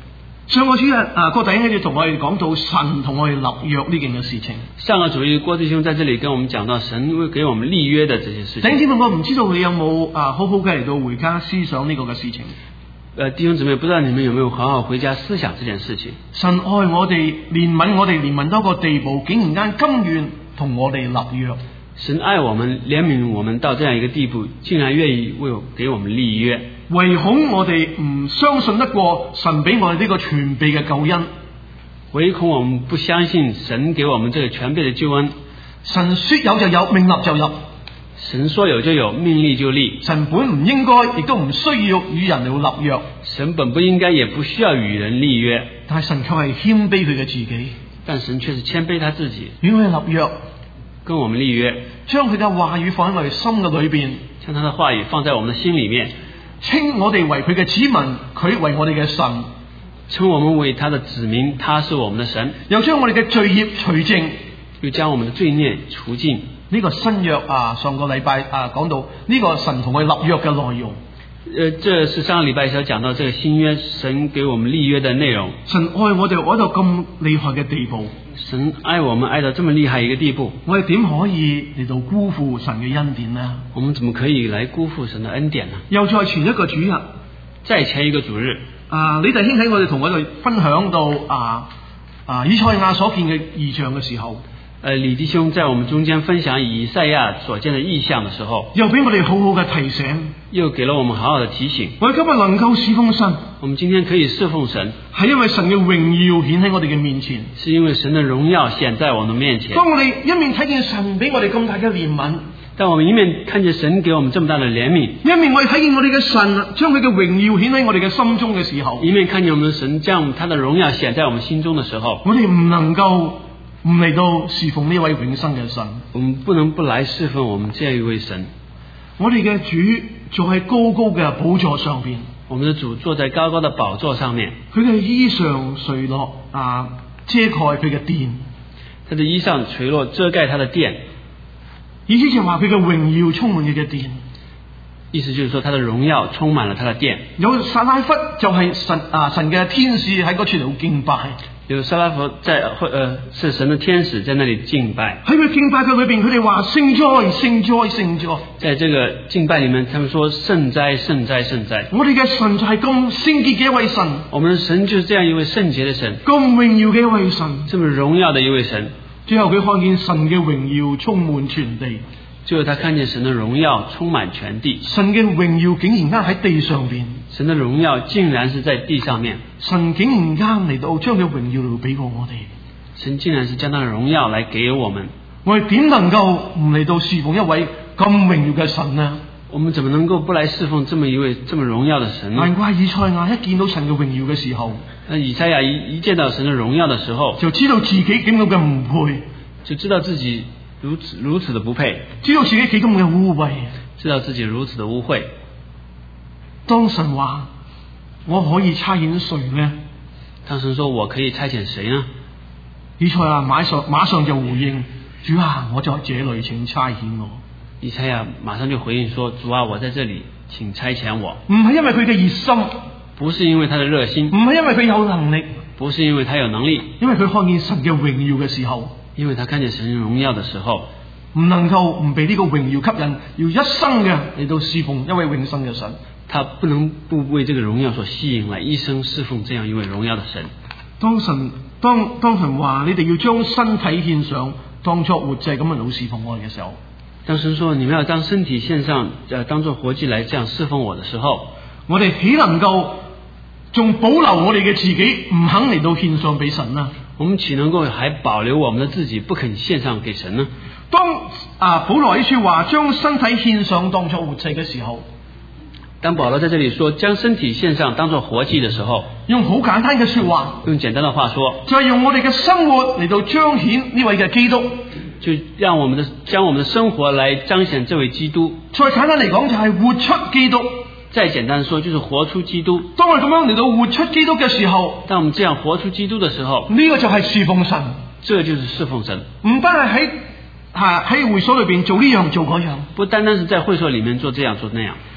上個主日郭弟兄喺度同我哋講到神同我哋立約呢件嘅事情。 上個主日郭弟兄在這裡跟我們講到神會給我們立約的這些事情。 弟兄姊妹，我唔知道你有冇好好嘅嚟到回家思想呢個嘅事情。 弟兄姊妹，不知道你們有沒有好好回家思想這件事情？ 神愛我哋，憐憫我哋，憐憫到個地步，竟然間甘願同我哋立約。 神愛我們，憐憫我們到這樣一個地步，竟然願意給我們立約。 唯恐我哋唔相信得過神俾我哋呢個全備嘅救恩。 唯恐我們不相信神給我們這個全備的救恩。 神說有就有，命立就立。 神說有就有，命立就立。 神本唔應該，亦都唔需要與人嚟立約。 神本不應該，也不需要與人立約。 但係神卻係謙卑佢嘅自己。 但神卻是謙卑他自己， 與我哋立約， 跟我們立約， 將佢嘅話語放喺我哋心嘅裏邊， 將他的話語放在我們的心裡面， 稱我哋為佢嘅子民，佢為我哋嘅神， 稱我們為他的子民，他是我們的神， 又將我哋嘅罪孽除淨， 又將我們的罪孽除盡。 呢個新約上個禮拜講到呢個神同佢立約嘅內容。 這是上個禮拜所講到這個新約神給我們立約的內容。 神愛我哋愛到咁厲害嘅地步， 神愛我們愛到這麼厲害一個地步， 我哋點可以嚟到辜負神嘅恩典呢？ 我們怎麼可以來辜負神的恩典呢？ 又在前一個主日， 再前一個主日， 李弟兄喺我哋同我哋分享到以賽亞所見嘅異象嘅時候， 李弟兄在我們中間分享以賽亞所見的異象的時候， 又俾我哋好好嘅提醒， 又給了我們好好的提醒。 我哋今日能夠侍奉神， 我們今天可以侍奉神， 係因為神嘅榮耀顯喺我哋嘅面前， 是因為神的榮耀顯在我們的面前。 當我哋一面睇見神俾我哋咁大嘅憐憫， 當我們一面看見神給我們這麼大的憐憫， 一面我哋睇見我哋嘅神將佢嘅榮耀顯喺我哋嘅心中嘅時候， 一面看見我們的神將他的榮耀顯在我們心中的時候， 我哋唔能夠唔嚟到侍奉呢位永生嘅神。 我們不能不來侍奉我們這一位神。 我哋嘅主坐喺高高嘅寶座上邊， 我們的主坐在高高的寶座上面， 佢嘅衣裳垂落遮蓋佢嘅殿， 他的衣裳垂落遮蓋他的殿， 意思就話佢嘅榮耀充滿佢嘅殿。 意思就是說他的榮耀充滿了他的殿。 有撒拉弗就係神嘅天使喺嗰處度敬拜。 有撒拉弗是神的天使在那裡敬拜。 喺佢敬拜嘅裏邊，佢哋話聖哉聖哉聖哉。 在這個敬拜裡面，他們說聖哉聖哉聖哉。 我哋嘅神就係咁聖潔嘅一位神。 我們的神就是這樣一位聖潔的神， 咁榮耀嘅一位神， 這麼榮耀的一位神。 最後佢看見神嘅榮耀充滿全地。 最後他看見神的榮耀充滿全地。 神嘅榮耀竟然間喺地上邊。 神的榮耀竟然是在地上面。 神竟然間嚟到將佢榮耀嚟俾過我哋。 神竟然是將他的榮耀來給我們。 我哋點能夠唔嚟到侍奉一位咁榮耀嘅神呢？ 我們怎麼能夠不來侍奉這麼一位這麼榮耀的神呢？ 難怪以賽亞一見到神嘅榮耀嘅時候， 以賽亞一見到神的榮耀的時候， 就知道自己幾咁嘅唔配， 就知道自己如此的不配， 知道自己幾咁嘅污穢， 知道自己如此的污穢。 當神話我可以差遣誰呢？ 當神說我可以差遣誰呢？ 以賽亞馬上就回應，主啊，我在這裏，請差遣我。 以賽亞馬上就回應說，主啊，我在這裏，請差遣我。 唔係因為佢嘅熱心， 不是因為他的熱心， 唔係因為佢有能力， 不是因為他有能力， 因為佢看見神嘅榮耀嘅時候， 因為他看見神榮耀的時候， 唔能夠唔被呢個榮耀吸引，要一生嘅嚟到侍奉一位永生嘅神。 他不能不為這個榮耀所吸引，來一生侍奉這樣一位榮耀的神。當神話你哋要將身體獻上，當作活祭咁樣嚟侍奉我嘅時候， 當神說你們要將身體獻上，當作活祭來這樣侍奉我的時候， 我哋豈能夠仲保留我哋嘅自己，唔肯嚟到獻上俾神呢？ 我們豈能夠還保留我們的自己，不肯獻上給神呢？ 當保羅呢處話將身體獻上當作活祭嘅時候， 當保羅在這裡說將身體獻上當作活祭的時候， 用好簡單嘅說話， 用簡單的話說， 就係用我哋嘅生活嚟到彰顯呢位嘅基督， 就將我們的生活來彰顯這位基督。 再簡單嚟講，就係活出基督。 再簡單說，就是活出基督。 當我哋咁樣嚟到活出基督嘅時候， 當我們這樣活出基督的時候， 呢個就係侍奉神。 這就是侍奉神。 唔單係喺會所裏邊做呢樣做嗰樣， 不單單是在會所裡面做這樣做那樣。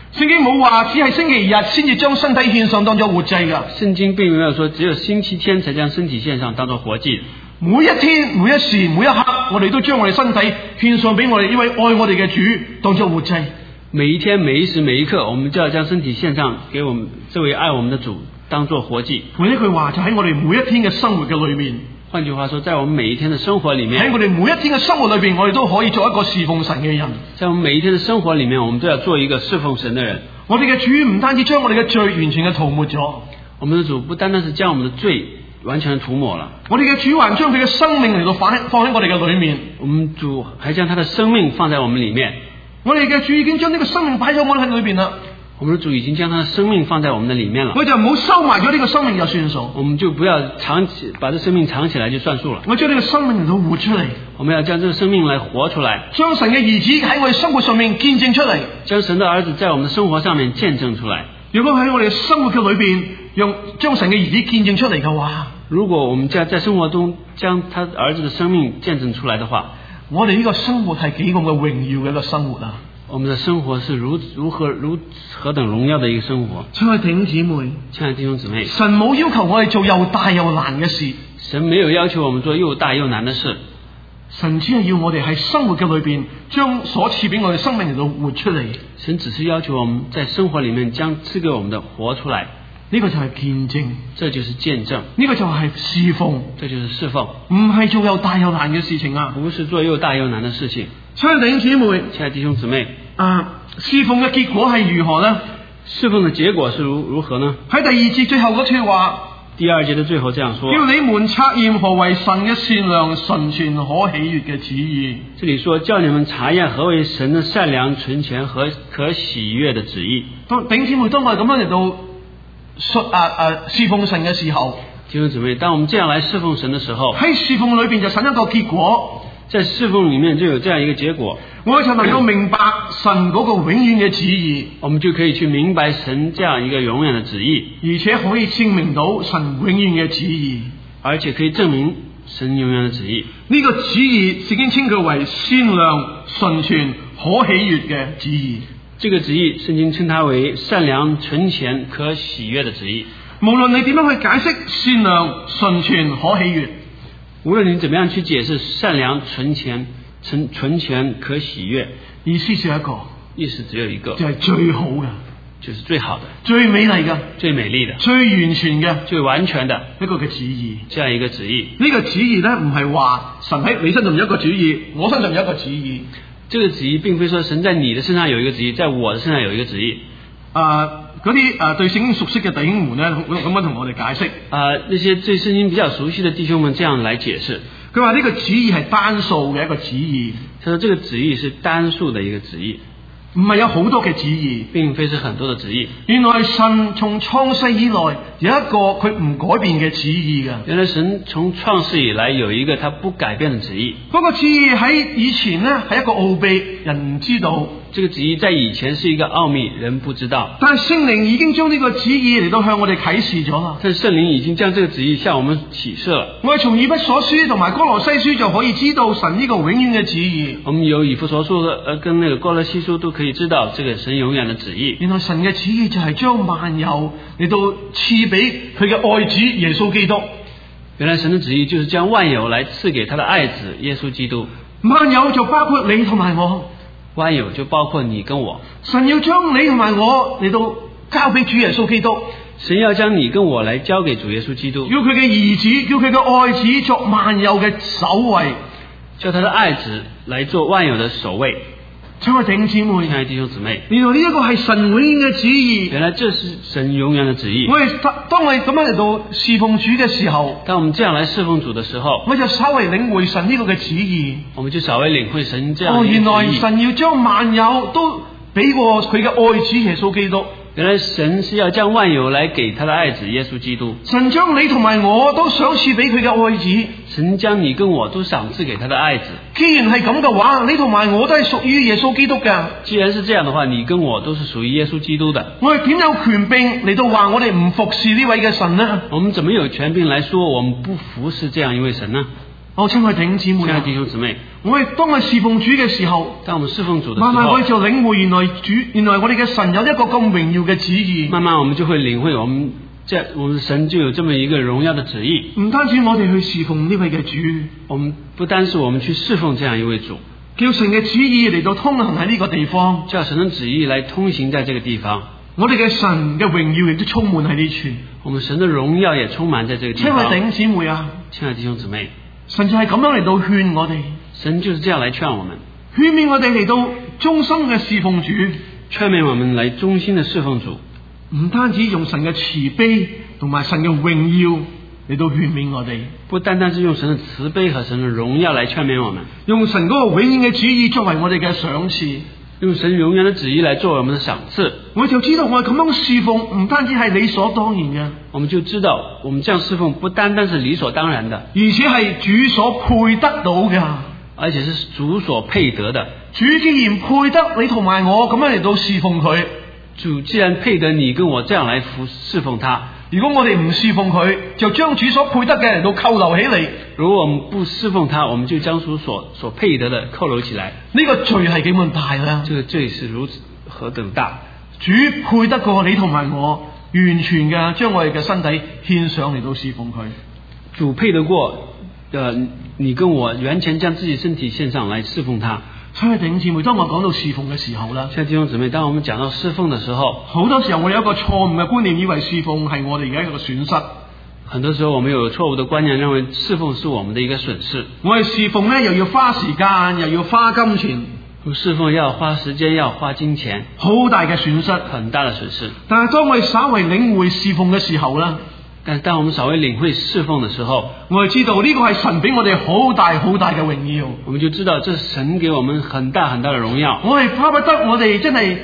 聖經冇話只係星期日先至將身體獻上當作活祭㗎。 聖經並沒有說只有星期天才將身體獻上當作活祭。 每一天、每一時、每一刻，我哋都將我哋身體獻上俾我哋呢位愛我哋嘅主當作活祭。 每一天、每一時、每一刻，我們就要將身體獻上給我們這位愛我們的主當作活祭。 換一句話，就喺我哋每一天嘅生活嘅裏面。 換句話說，在我們每一天的生活裏面， 喺我哋每一天嘅生活裏邊，我哋都可以做一個侍奉神嘅人。 在我們每一天的生活裏面，我們都要做一個侍奉神的人。 我哋嘅主唔單止將我哋嘅罪完全嘅塗抹咗， 我們的主不單單是將我們的罪完全塗抹了， 我哋嘅主還將佢嘅生命嚟到放喺我哋嘅裏面。 我們主還將他的生命放在我們裏面。 我哋嘅主已經將呢個生命擺咗我哋喺裏邊啦。 我們的主已經將他的生命放在我們的裏面了。 我就唔好收埋咗呢個生命就算數。 我們就不要把這生命藏起來就算數了。 我將呢個生命嚟到活出嚟。 我們要將這個生命來活出來， 將神嘅兒子喺我哋生活上面見證出嚟。 將神的兒子在我們的生活上面見證出來。 如果喺我哋嘅生活嘅裏邊，將神嘅兒子見證出嚟嘅話， 如果我們在生活中將他兒子的生命見證出來的話， 我哋呢個生活係幾咁嘅榮耀嘅一個生活啊！ 我們的生活是如何等榮耀的一個生活。 親愛的弟兄姊妹， 親愛的弟兄姊妹， 神冇要求我哋做又大又難嘅事。 神沒有要求我們做又大又難的事。 神只係要我哋喺生活嘅裏邊，將所賜俾我哋生命嚟到活出嚟。 神只是要求我們在生活裏面將賜給我們的活出來。 呢個就係見證， 這就是見證。 呢個就係侍奉， 這就是侍奉。 唔係做又大又難嘅事情啊！ 不是做又大又難的事情。 親愛的弟兄姊妹， 親愛的弟兄姊妹， 侍奉嘅結果係如何呢？ 侍奉的結果是如何呢？ 喺第二節最後嗰句話， 第二節的最後這樣說： 叫你們察驗何為神嘅善良、純全、可喜悅嘅旨意。 這裏說叫你們查驗何為神的善良、純全和可喜悅的旨意。 弟兄姊妹，當我哋咁樣嚟到侍奉神嘅時候， 弟兄姊妹，當我們這樣來侍奉神的時候， 喺侍奉裏邊就產生一個結果。 在侍奉裏面就有這樣一個結果， 我哋就能夠明白神嗰個永遠嘅旨意， 我們就可以去明白神這樣一個永遠的旨意， 而且可以證明到神永遠嘅旨意， 而且可以證明神永遠的旨意。 呢個旨意聖經稱佢為善良、純全、可喜悅嘅旨意。 這個旨意聖經稱它為善良、純全、可喜悅的旨意。 無論你點樣去解釋善良、純全、可喜悅， 無論你怎麼樣去解釋善良、純全、可喜悅， 意思只有一個， 意思只有一個， 就係最好嘅， 就是最好的、 最美麗嘅、 最美麗的、 最完全嘅、 最完全的一個嘅旨意。 這樣一個旨意， 呢個旨意咧唔係話神喺你身上有一個旨意，我身上有一個旨意。 這個旨意並非說神在你的身上有一個旨意，在我的身上有一個旨意。 嗰啲對聖經熟悉嘅弟兄們咧，咁樣同我哋解釋。 那些對聖經比較熟悉的弟兄們這樣來解釋。 佢話呢個旨意係單數嘅一個旨意。 他說這個旨意是單數的一個旨意， 唔係有好多嘅旨意， 並非是很多的旨意。 原來神從創世以來有一個佢唔改變嘅旨意嘅。 原來神從創世以來有一個他不改變的旨意。 嗰個旨意喺以前呢係一個奧秘，人唔知道。 這個旨意在以前是一個奧秘，人不知道。 但係聖靈已經將呢個旨意嚟到向我哋啟示咗啦。 但聖靈已經將這個旨意向我們啟示了。 我哋從以弗所書同埋哥羅西書就可以知道神呢個永遠嘅旨意。 我們由以弗所書跟那個哥羅西書都可以知道這個神永遠的旨意。 原來神嘅旨意就係將萬有嚟到賜俾佢嘅愛子耶穌基督。 原來神的旨意就是將萬有來賜給他的愛子耶穌基督。 萬有就包括你同埋我。 萬有就包括你跟我。 神要將你同埋我嚟到交俾主耶穌基督。 神要將你跟我來交給主耶穌基督， 要佢嘅兒子，叫佢嘅愛子作萬有嘅守衛， 叫他的愛子來做萬有的守衛。 親愛的弟兄姊妹， 親愛的弟兄姊妹， 原來呢一個係神永遠嘅旨意。 原來這是神永遠的旨意。 當我哋咁樣嚟到侍奉主嘅時候， 當我們這樣來侍奉主的時候， 我就稍微領會神呢個嘅旨意。 我們就稍微領會神這樣的旨意。 原來神要將萬有都俾過佢嘅愛子耶穌基督。 原來神是要將萬有來給他的愛子耶穌基督。 神將你同埋我都賞賜俾佢嘅愛子。 神將你跟我都賞賜給他的愛子。 既然係咁嘅話，你同埋我都係屬於耶穌基督嘅。 既然是這樣的話，你跟我都是屬於耶穌基督的。 我哋點有權柄嚟到話我哋唔服侍呢位嘅神呢？ 我們怎麼有權柄來說我們不服侍這樣一位神呢？ 親愛弟兄姊妹， 親愛弟兄姊妹， 我哋當我侍奉主嘅時候， 當我們侍奉主的時慢慢我候， 哋就領會原來我哋嘅神有一個咁榮耀嘅旨意。 慢慢我們就會領會我們神就有這麼一個榮耀的旨意。 唔單止我哋去侍奉呢位嘅主， 我們不單是我們去侍奉這樣一位主， 叫神嘅旨意嚟到通行喺呢個地方， 叫神的旨意來通行在這個地方。 我哋嘅神嘅榮耀亦都充滿喺呢處。 我們神的榮耀也充滿在這個地方。 親愛弟兄姊妹啊， 親愛弟兄姊妹， 神就係咁樣嚟到勸我哋， 神就是這樣來勸我們， 勸勉我哋嚟到忠心嘅侍奉主， 勸勉我們來忠心的侍奉主。 唔單止用神嘅慈悲同埋神嘅榮耀嚟到勸勉我哋， 不單單是用神的慈悲和神的榮耀來勸勉我們， 用神嗰個永遠嘅旨意作為我哋嘅賞賜， 用神永遠的旨意來作為我們的賞賜。 我就知道我哋咁樣侍奉唔單止係理所當然嘅， 我們就知道我們這樣侍奉不單單是理所當然的， 而且係主所配得到嘅， 而且是主所配得的。 主既然配得你同埋我咁樣嚟到侍奉佢， 主既然配得你跟我這樣來侍奉他， 如果我哋唔侍奉佢，就將主所配得嘅嚟到扣留起嚟。 如果我們不侍奉他，我們就將主所配得的扣留起來。 呢個罪係幾咁大啦？ 這個罪是如此何等大！ 主配得過你同埋我，完全嘅將我哋嘅身體獻上嚟到侍奉佢。 主配得過你跟我完全將自己身體獻上來侍奉他。 親愛弟兄姊妹，當我講到侍奉嘅時候啦， 親愛弟兄姊妹，當我們講到侍奉的時候， 好多時候我有一個錯誤嘅觀念，以為侍奉係我哋嘅一個損失。 很多時候我們有錯誤的觀念，認為侍奉是我們的一個損失。 我哋侍奉呢，又要花時間，又要花金錢。 侍奉要花時間，要花金錢， 好大嘅損失， 很大的損失。 但係當我哋稍為領會侍奉嘅時候啦， 但是當我們稍微領會侍奉的時候， 我哋知道呢個係神俾我哋好大好大嘅榮耀。 我們就知道這是神給我們很大很大的榮耀。 我哋巴不得我哋真係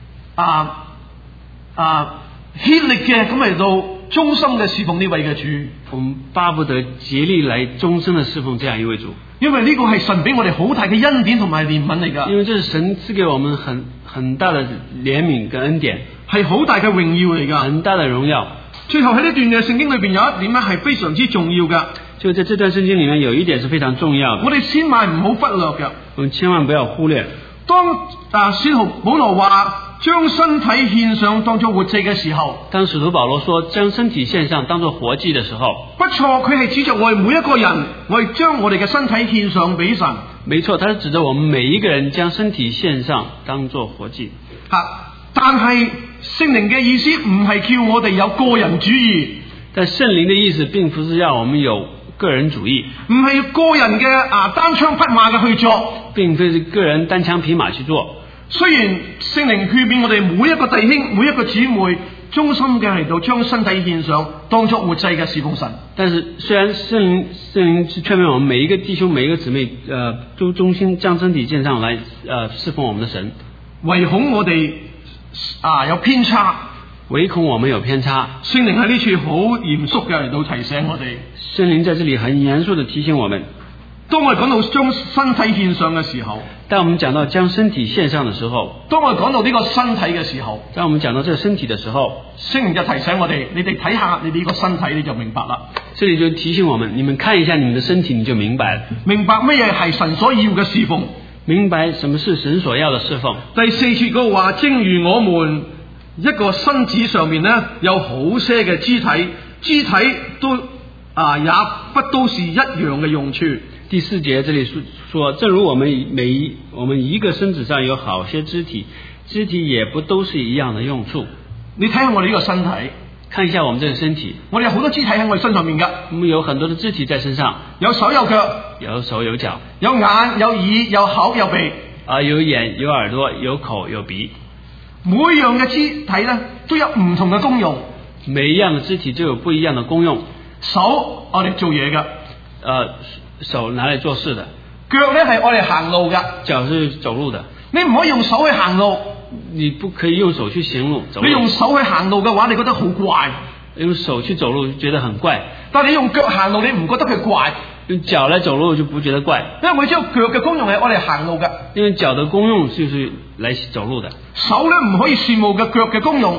竭力嘅咁嚟到忠心嘅侍奉呢位嘅主。 我們巴不得竭力來終身的侍奉這樣一位主， 因為呢個係神俾我哋好大嘅恩典同埋憐憫嚟噶。 因為這是神賜給我們很大的憐憫跟恩典， 係好大嘅榮耀嚟噶， 很大的榮耀。 最後喺呢段嘅聖經裏邊有一點咧係非常之重要噶。 就在這段聖經裏面有一點是非常重要的， 我哋千萬唔好忽略噶。 我們千萬不要忽略。 當使徒保羅話將身體獻上當作活祭嘅時候， 當使徒保羅說將身體獻上當作活祭的時候， 不錯，佢係指着我哋每一個人，我哋將我哋嘅身體獻上俾神。 沒錯，他是指着我們每一個人將身體獻上當作活祭。 但係聖靈嘅意思唔係叫我哋有個人主義， 但聖靈的意思並不是要我們有個人主義， 唔係個人嘅單槍匹馬嘅去做， 並非是個人單槍匹馬去做。 雖然聖靈勸勉我哋每一個弟兄每一個姊妹忠心嘅嚟到將身體獻上當作活祭嘅侍奉神， 但是雖然聖靈是勸勉我們每一個弟兄每一個姊妹都忠心將身體獻上來侍奉我們的神， 唯恐我哋有偏差， 唯恐我們有偏差。 聖靈喺呢處好嚴肅嘅嚟到提醒我哋， 聖靈在這裡很嚴肅地提醒我們， 當我哋講到將身體獻上嘅時候， 當我們講到將身體獻上的時候， 當我哋講到呢個身體嘅時候， 當我們講到這個身體的時候， 聖靈就提醒我哋，你哋睇下你哋呢個身體你就明白啦。 這裡就提醒我們，你們看一下你們的身體你就明白了， 明白乜嘢係神所要嘅侍奉， 明白什麼是神所要的侍奉。 第四節嗰個話，正如我們一個身子上面呢有好些嘅肢體都也不都是一樣嘅用處。 第四節這裡說，正如我們一個身子上有好些肢體也不都是一樣的用處。 你睇下我哋呢個身體， 看一下我們這個身體， 我哋有好多肢體喺我哋身上面噶。 我們有很多的肢體在身上， 有手有腳， 有手有腳， 有眼有耳有口有鼻， 有眼有耳朵有口有鼻。 每樣嘅肢體呢都有唔同嘅功用， 每一樣嘅肢體都有不一樣的功用。 手我哋做嘢噶， 手拿來做事的。 腳呢係我哋行路噶， 腳是走路的。 你唔可以用手去行路， 你不可以用手去行路走路。 你用手去行路嘅話，你覺得好怪。 用手去走路覺得很怪， 但係你用腳行路，你唔覺得佢怪。 用腳來走路就不覺得怪， 因為我知道腳嘅功用係我哋行路噶。 因為腳的功用就是來走路的。 手呢唔可以羨慕嘅腳嘅功用，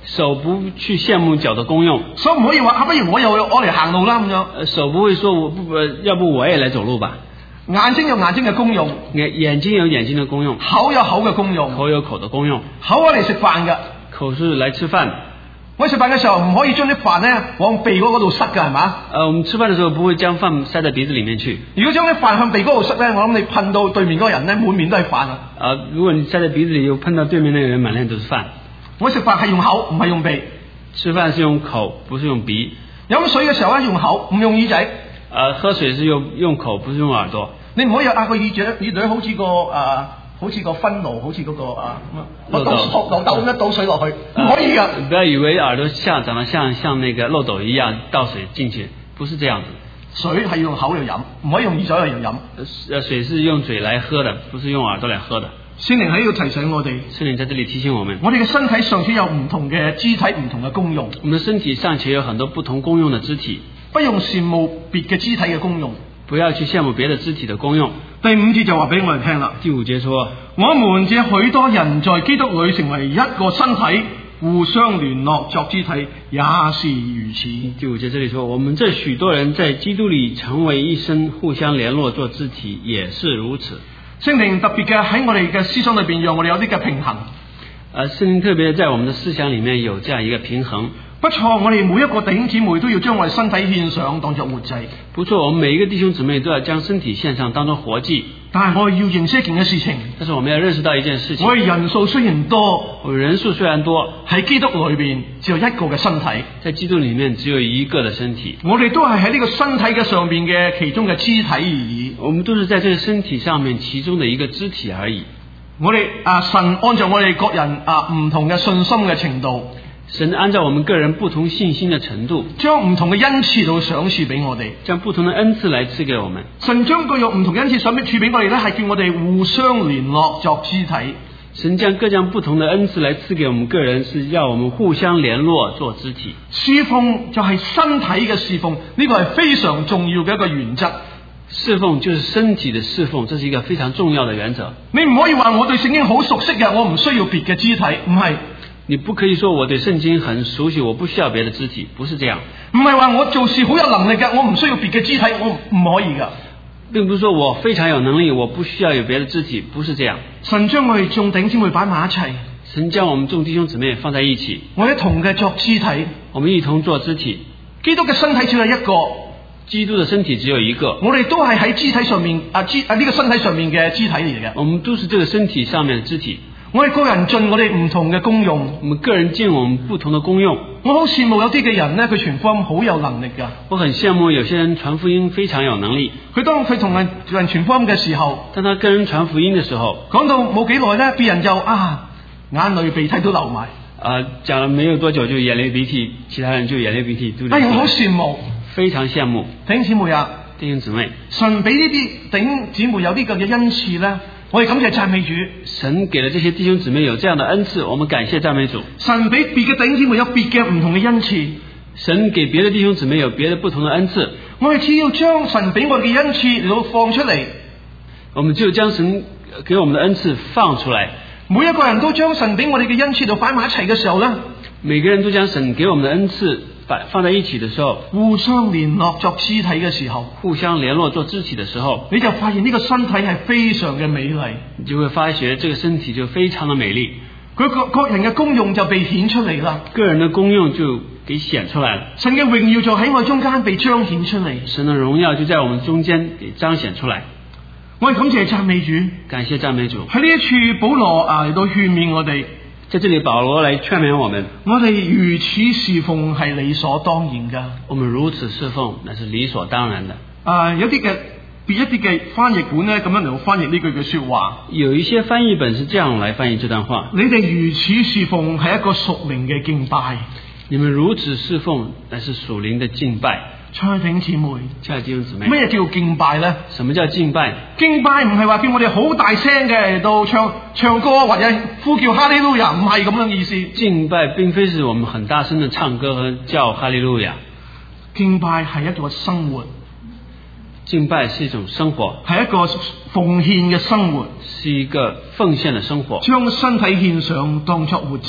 手不去羡慕腳的功用， 手唔可以話不如我又攞嚟行路啦咁樣。 手不會說要不我也來走路吧。 眼睛有眼睛嘅功用， 眼睛有眼睛的功用， 口有口嘅功用， 口有口的功用。 口攞嚟食飯嘅， 口是來吃飯。 我食飯嘅時候唔可以將啲飯咧往鼻哥嗰度塞㗎，係嘛？ 我們吃飯的時候不會將飯塞在鼻子裡面去。 如果將啲飯向鼻哥度塞咧，我諗你噴到對面嗰個人咧滿面都係飯啊！ 如果你塞在鼻子裡，又噴到對面那個人滿臉都是飯。 我食飯係用口，唔係用鼻。 吃飯是用口，不是用鼻。 飲水嘅時候咧用口，唔用耳仔。 喝水是用口，不是用耳朵。 你唔可以個耳朵好似個分爐，好似嗰個漏斗咁樣倒水落去，唔可以噶。 不要以為耳朵長得像那個漏斗一樣倒水進去，不是這樣子。 水係用口嚟飲，唔可以用耳仔嚟飲。 水是用嘴來喝的，不是用耳朵來喝的。 聖靈喺度提醒我哋， 聖靈在這裡提醒我們， 我哋嘅身體尚且有唔同嘅肢體，唔同嘅功用。 我們的身體尚且有很多不同功用的肢體， 不用羨慕別嘅肢體嘅功用， 不要去羨慕別的肢體的功用。 第5節就話俾我哋聽啦。 第5節說， 我們這許多人在基督裡成為一個身體，互相聯絡作肢體，也是如此。 第5節這裡說，我們這許多人在基督裡成為一身，互相聯絡做肢體，也是如此。 聖靈特別嘅喺我哋嘅思想裏邊，讓我哋有啲嘅平衡。 聖靈特別在我們的思想裡面有這樣一個平衡。 不錯，我哋每一個弟兄姊妹都要將我哋身體獻上，當作活祭。 不錯，我們每一個弟兄姊妹都要將身體獻上，當作活祭。 但係我哋要認識一件嘅事情。 但是我們要認識到一件事情。 我哋人數雖然多，喺基督裏邊只有一個嘅身體。 在基督裡面只有一個的身體。 我哋都係喺呢個身體嘅上邊嘅其中嘅肢體而已。 我們都是在這個身體上面其中的一個肢體而已。 我哋神按照我哋各人唔同嘅信心嘅程度。 神按照我們個人不同信心的程度， 將唔同嘅恩賜都賞賜俾我哋， 將不同的恩賜來賜給我們。 神將各樣唔同嘅恩賜賞賜俾我哋咧，係叫我哋互相聯絡作肢體。 神將各樣不同的恩賜來賜給我們個人，是要我們互相聯絡做肢體。 侍奉就係身體嘅侍奉，呢個係非常重要嘅一個原則。 侍奉就是身體的侍奉，這是一個非常重要的原則。 你唔可以話我對聖經好熟悉嘅，我唔需要別嘅肢體，唔係。 你不可以說我對聖經很熟悉，我不需要別的肢體，不是這樣。 唔係話我做事好有能力嘅，我唔需要別嘅肢體，我唔可以噶。 並不是說我非常有能力，我不需要有別的肢體，不是這樣。 神將我哋眾弟兄姊妹擺埋一齊， 神將我們眾弟兄姊妹放在一起， 我哋一同嘅作肢體， 我們一同做肢體。 基督嘅身體只有一個， 基督的身體只有一個， 我哋都係喺肢體上面呢個身體上面嘅肢體嚟嘅。 我們都是這個身體上面的肢體。 我哋個人盡我哋唔同嘅功用， 我們個人盡我們不同的功用。 我好羨慕有啲嘅人呢，佢傳福音好有能力噶。 我很羨慕有些人傳福音非常有能力。 當佢同人傳福音嘅時候， 當他跟人傳福音嘅時候， 講到冇幾耐呢，別人就眼淚鼻涕都流埋。 講了沒有多久就眼淚鼻涕，其他人就眼淚鼻涕都流。 我好羨慕， 非常羨慕。 弟兄姊妹啊， 弟兄姊妹， 神俾呢啲弟兄姊妹有啲咁嘅恩賜呢，我哋感謝讚美主。 神給了這些弟兄姊妹有這樣的恩賜，我們感謝讚美主。 神俾別嘅弟兄姊妹有別嘅唔同嘅恩賜， 神給別的弟兄姊妹有別的不同的恩賜。 我哋只要將神俾我哋嘅恩賜嚟到放出嚟， 我們就將神給我們的恩賜放出來。 每一個人都將神俾我哋嘅恩賜度擺埋一齊嘅時候呢， 每個人都將神給我們的恩賜放在一起的時候， 互相聯絡作肢體嘅時候， 互相聯絡做肢體的時候， 你就發現呢個身體係非常嘅美麗， 你就會發覺這個身體就非常的美麗， 佢個人嘅功用就被顯出嚟啦， 個人的功用就給顯出來了， 神嘅榮耀就喺我中間被彰顯出嚟， 神的榮耀就在我們中間給彰顯出來。 我哋感謝讚美主， 感謝讚美主。 喺呢一處保羅嚟到勸勉我哋， 在這裡保羅來勸勉我們， 我哋如此侍奉係理所當然噶。 我們如此侍奉那是理所當然的。 有啲嘅別一啲嘅翻譯本咧，咁樣嚟到翻譯呢句嘅說話。有一些翻譯本是這樣來翻譯這段話： 你哋如此侍奉係一個屬靈嘅敬拜。 你們如此侍奉乃是屬靈的敬拜。 親愛弟兄姊妹，乜嘢叫敬拜呢？ 什麼叫敬拜？ 敬拜唔係話叫我哋好大聲嘅到唱歌或者呼叫哈利路亞，唔係咁樣意思。 敬拜並非是我們很大聲的唱歌和叫哈利路亞。 敬拜係一個生活。 敬拜是一種生活， 係一個奉獻嘅生活， 是一個奉獻的生活。 將身體獻上當作活祭，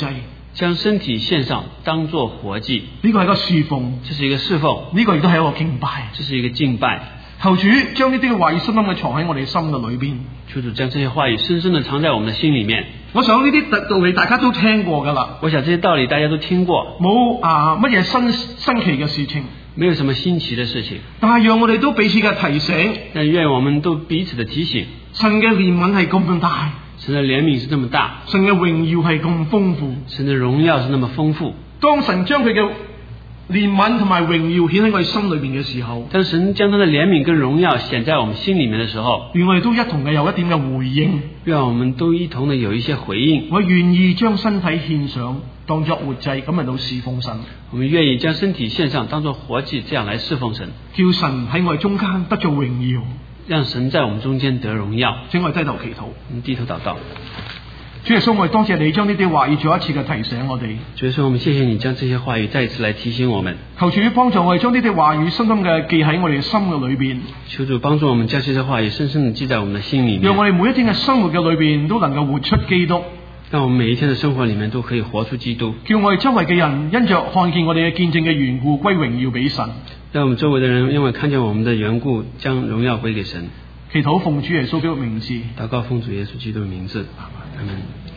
將身體獻上，當作活祭。 呢個係個侍奉， 這是一個侍奉。 呢個亦都係一個敬拜， 這是一個敬拜。 求主將呢啲嘅話語深深嘅藏喺我哋心嘅裏邊。 求主將這些話語深深地藏在我們的心裏面。 我想呢啲道理大家都聽過㗎啦。 我想這些道理大家都聽過。 冇乜嘢新奇嘅事情。 沒有什麼新奇的事情。 但係讓我哋都彼此嘅提醒。 但願我們都彼此的提醒。 神嘅憐憫係咁大。 神的憐憫是這麼大。 神嘅榮耀係咁豐富。 神的榮耀是那麼豐富。 當神將佢嘅憐憫同埋榮耀顯喺我哋心裏面嘅時候， 當神將他的憐憫跟榮耀顯在我們心裏面的時候， 願我哋都一同嘅有一點嘅回應。 讓我們都一同的有一些回應。 我願意將身體獻上，當作活祭，咁嚟到侍奉神。 我們願意將身體獻上，當作活祭，這樣來侍奉神。 叫神喺我哋中間得做榮耀， 讓神在我們中間得榮耀。 請我哋低頭祈禱。 我們低頭禱告。 主耶穌，我哋多謝你將呢啲話語再一次嘅提醒我哋。 主耶穌，我們謝謝你將這些話語再一次來提醒我們。 求主幫助我哋將呢啲話語深深嘅記喺我哋心嘅裏邊。 求主幫助我們將這些話語深深地記在我們的心裏面。 讓我哋每一天嘅生活嘅裏邊都能夠活出基督。 讓我們每一天的生活裏面都可以活出基督。 叫我哋周圍嘅人因着看見我哋嘅見證嘅緣故歸榮耀俾神。 讓我們周圍的人因為看見我們的緣故將榮耀歸給神。 祈禱奉主耶穌基督名字。 禱告奉主耶穌基督的名字。阿門。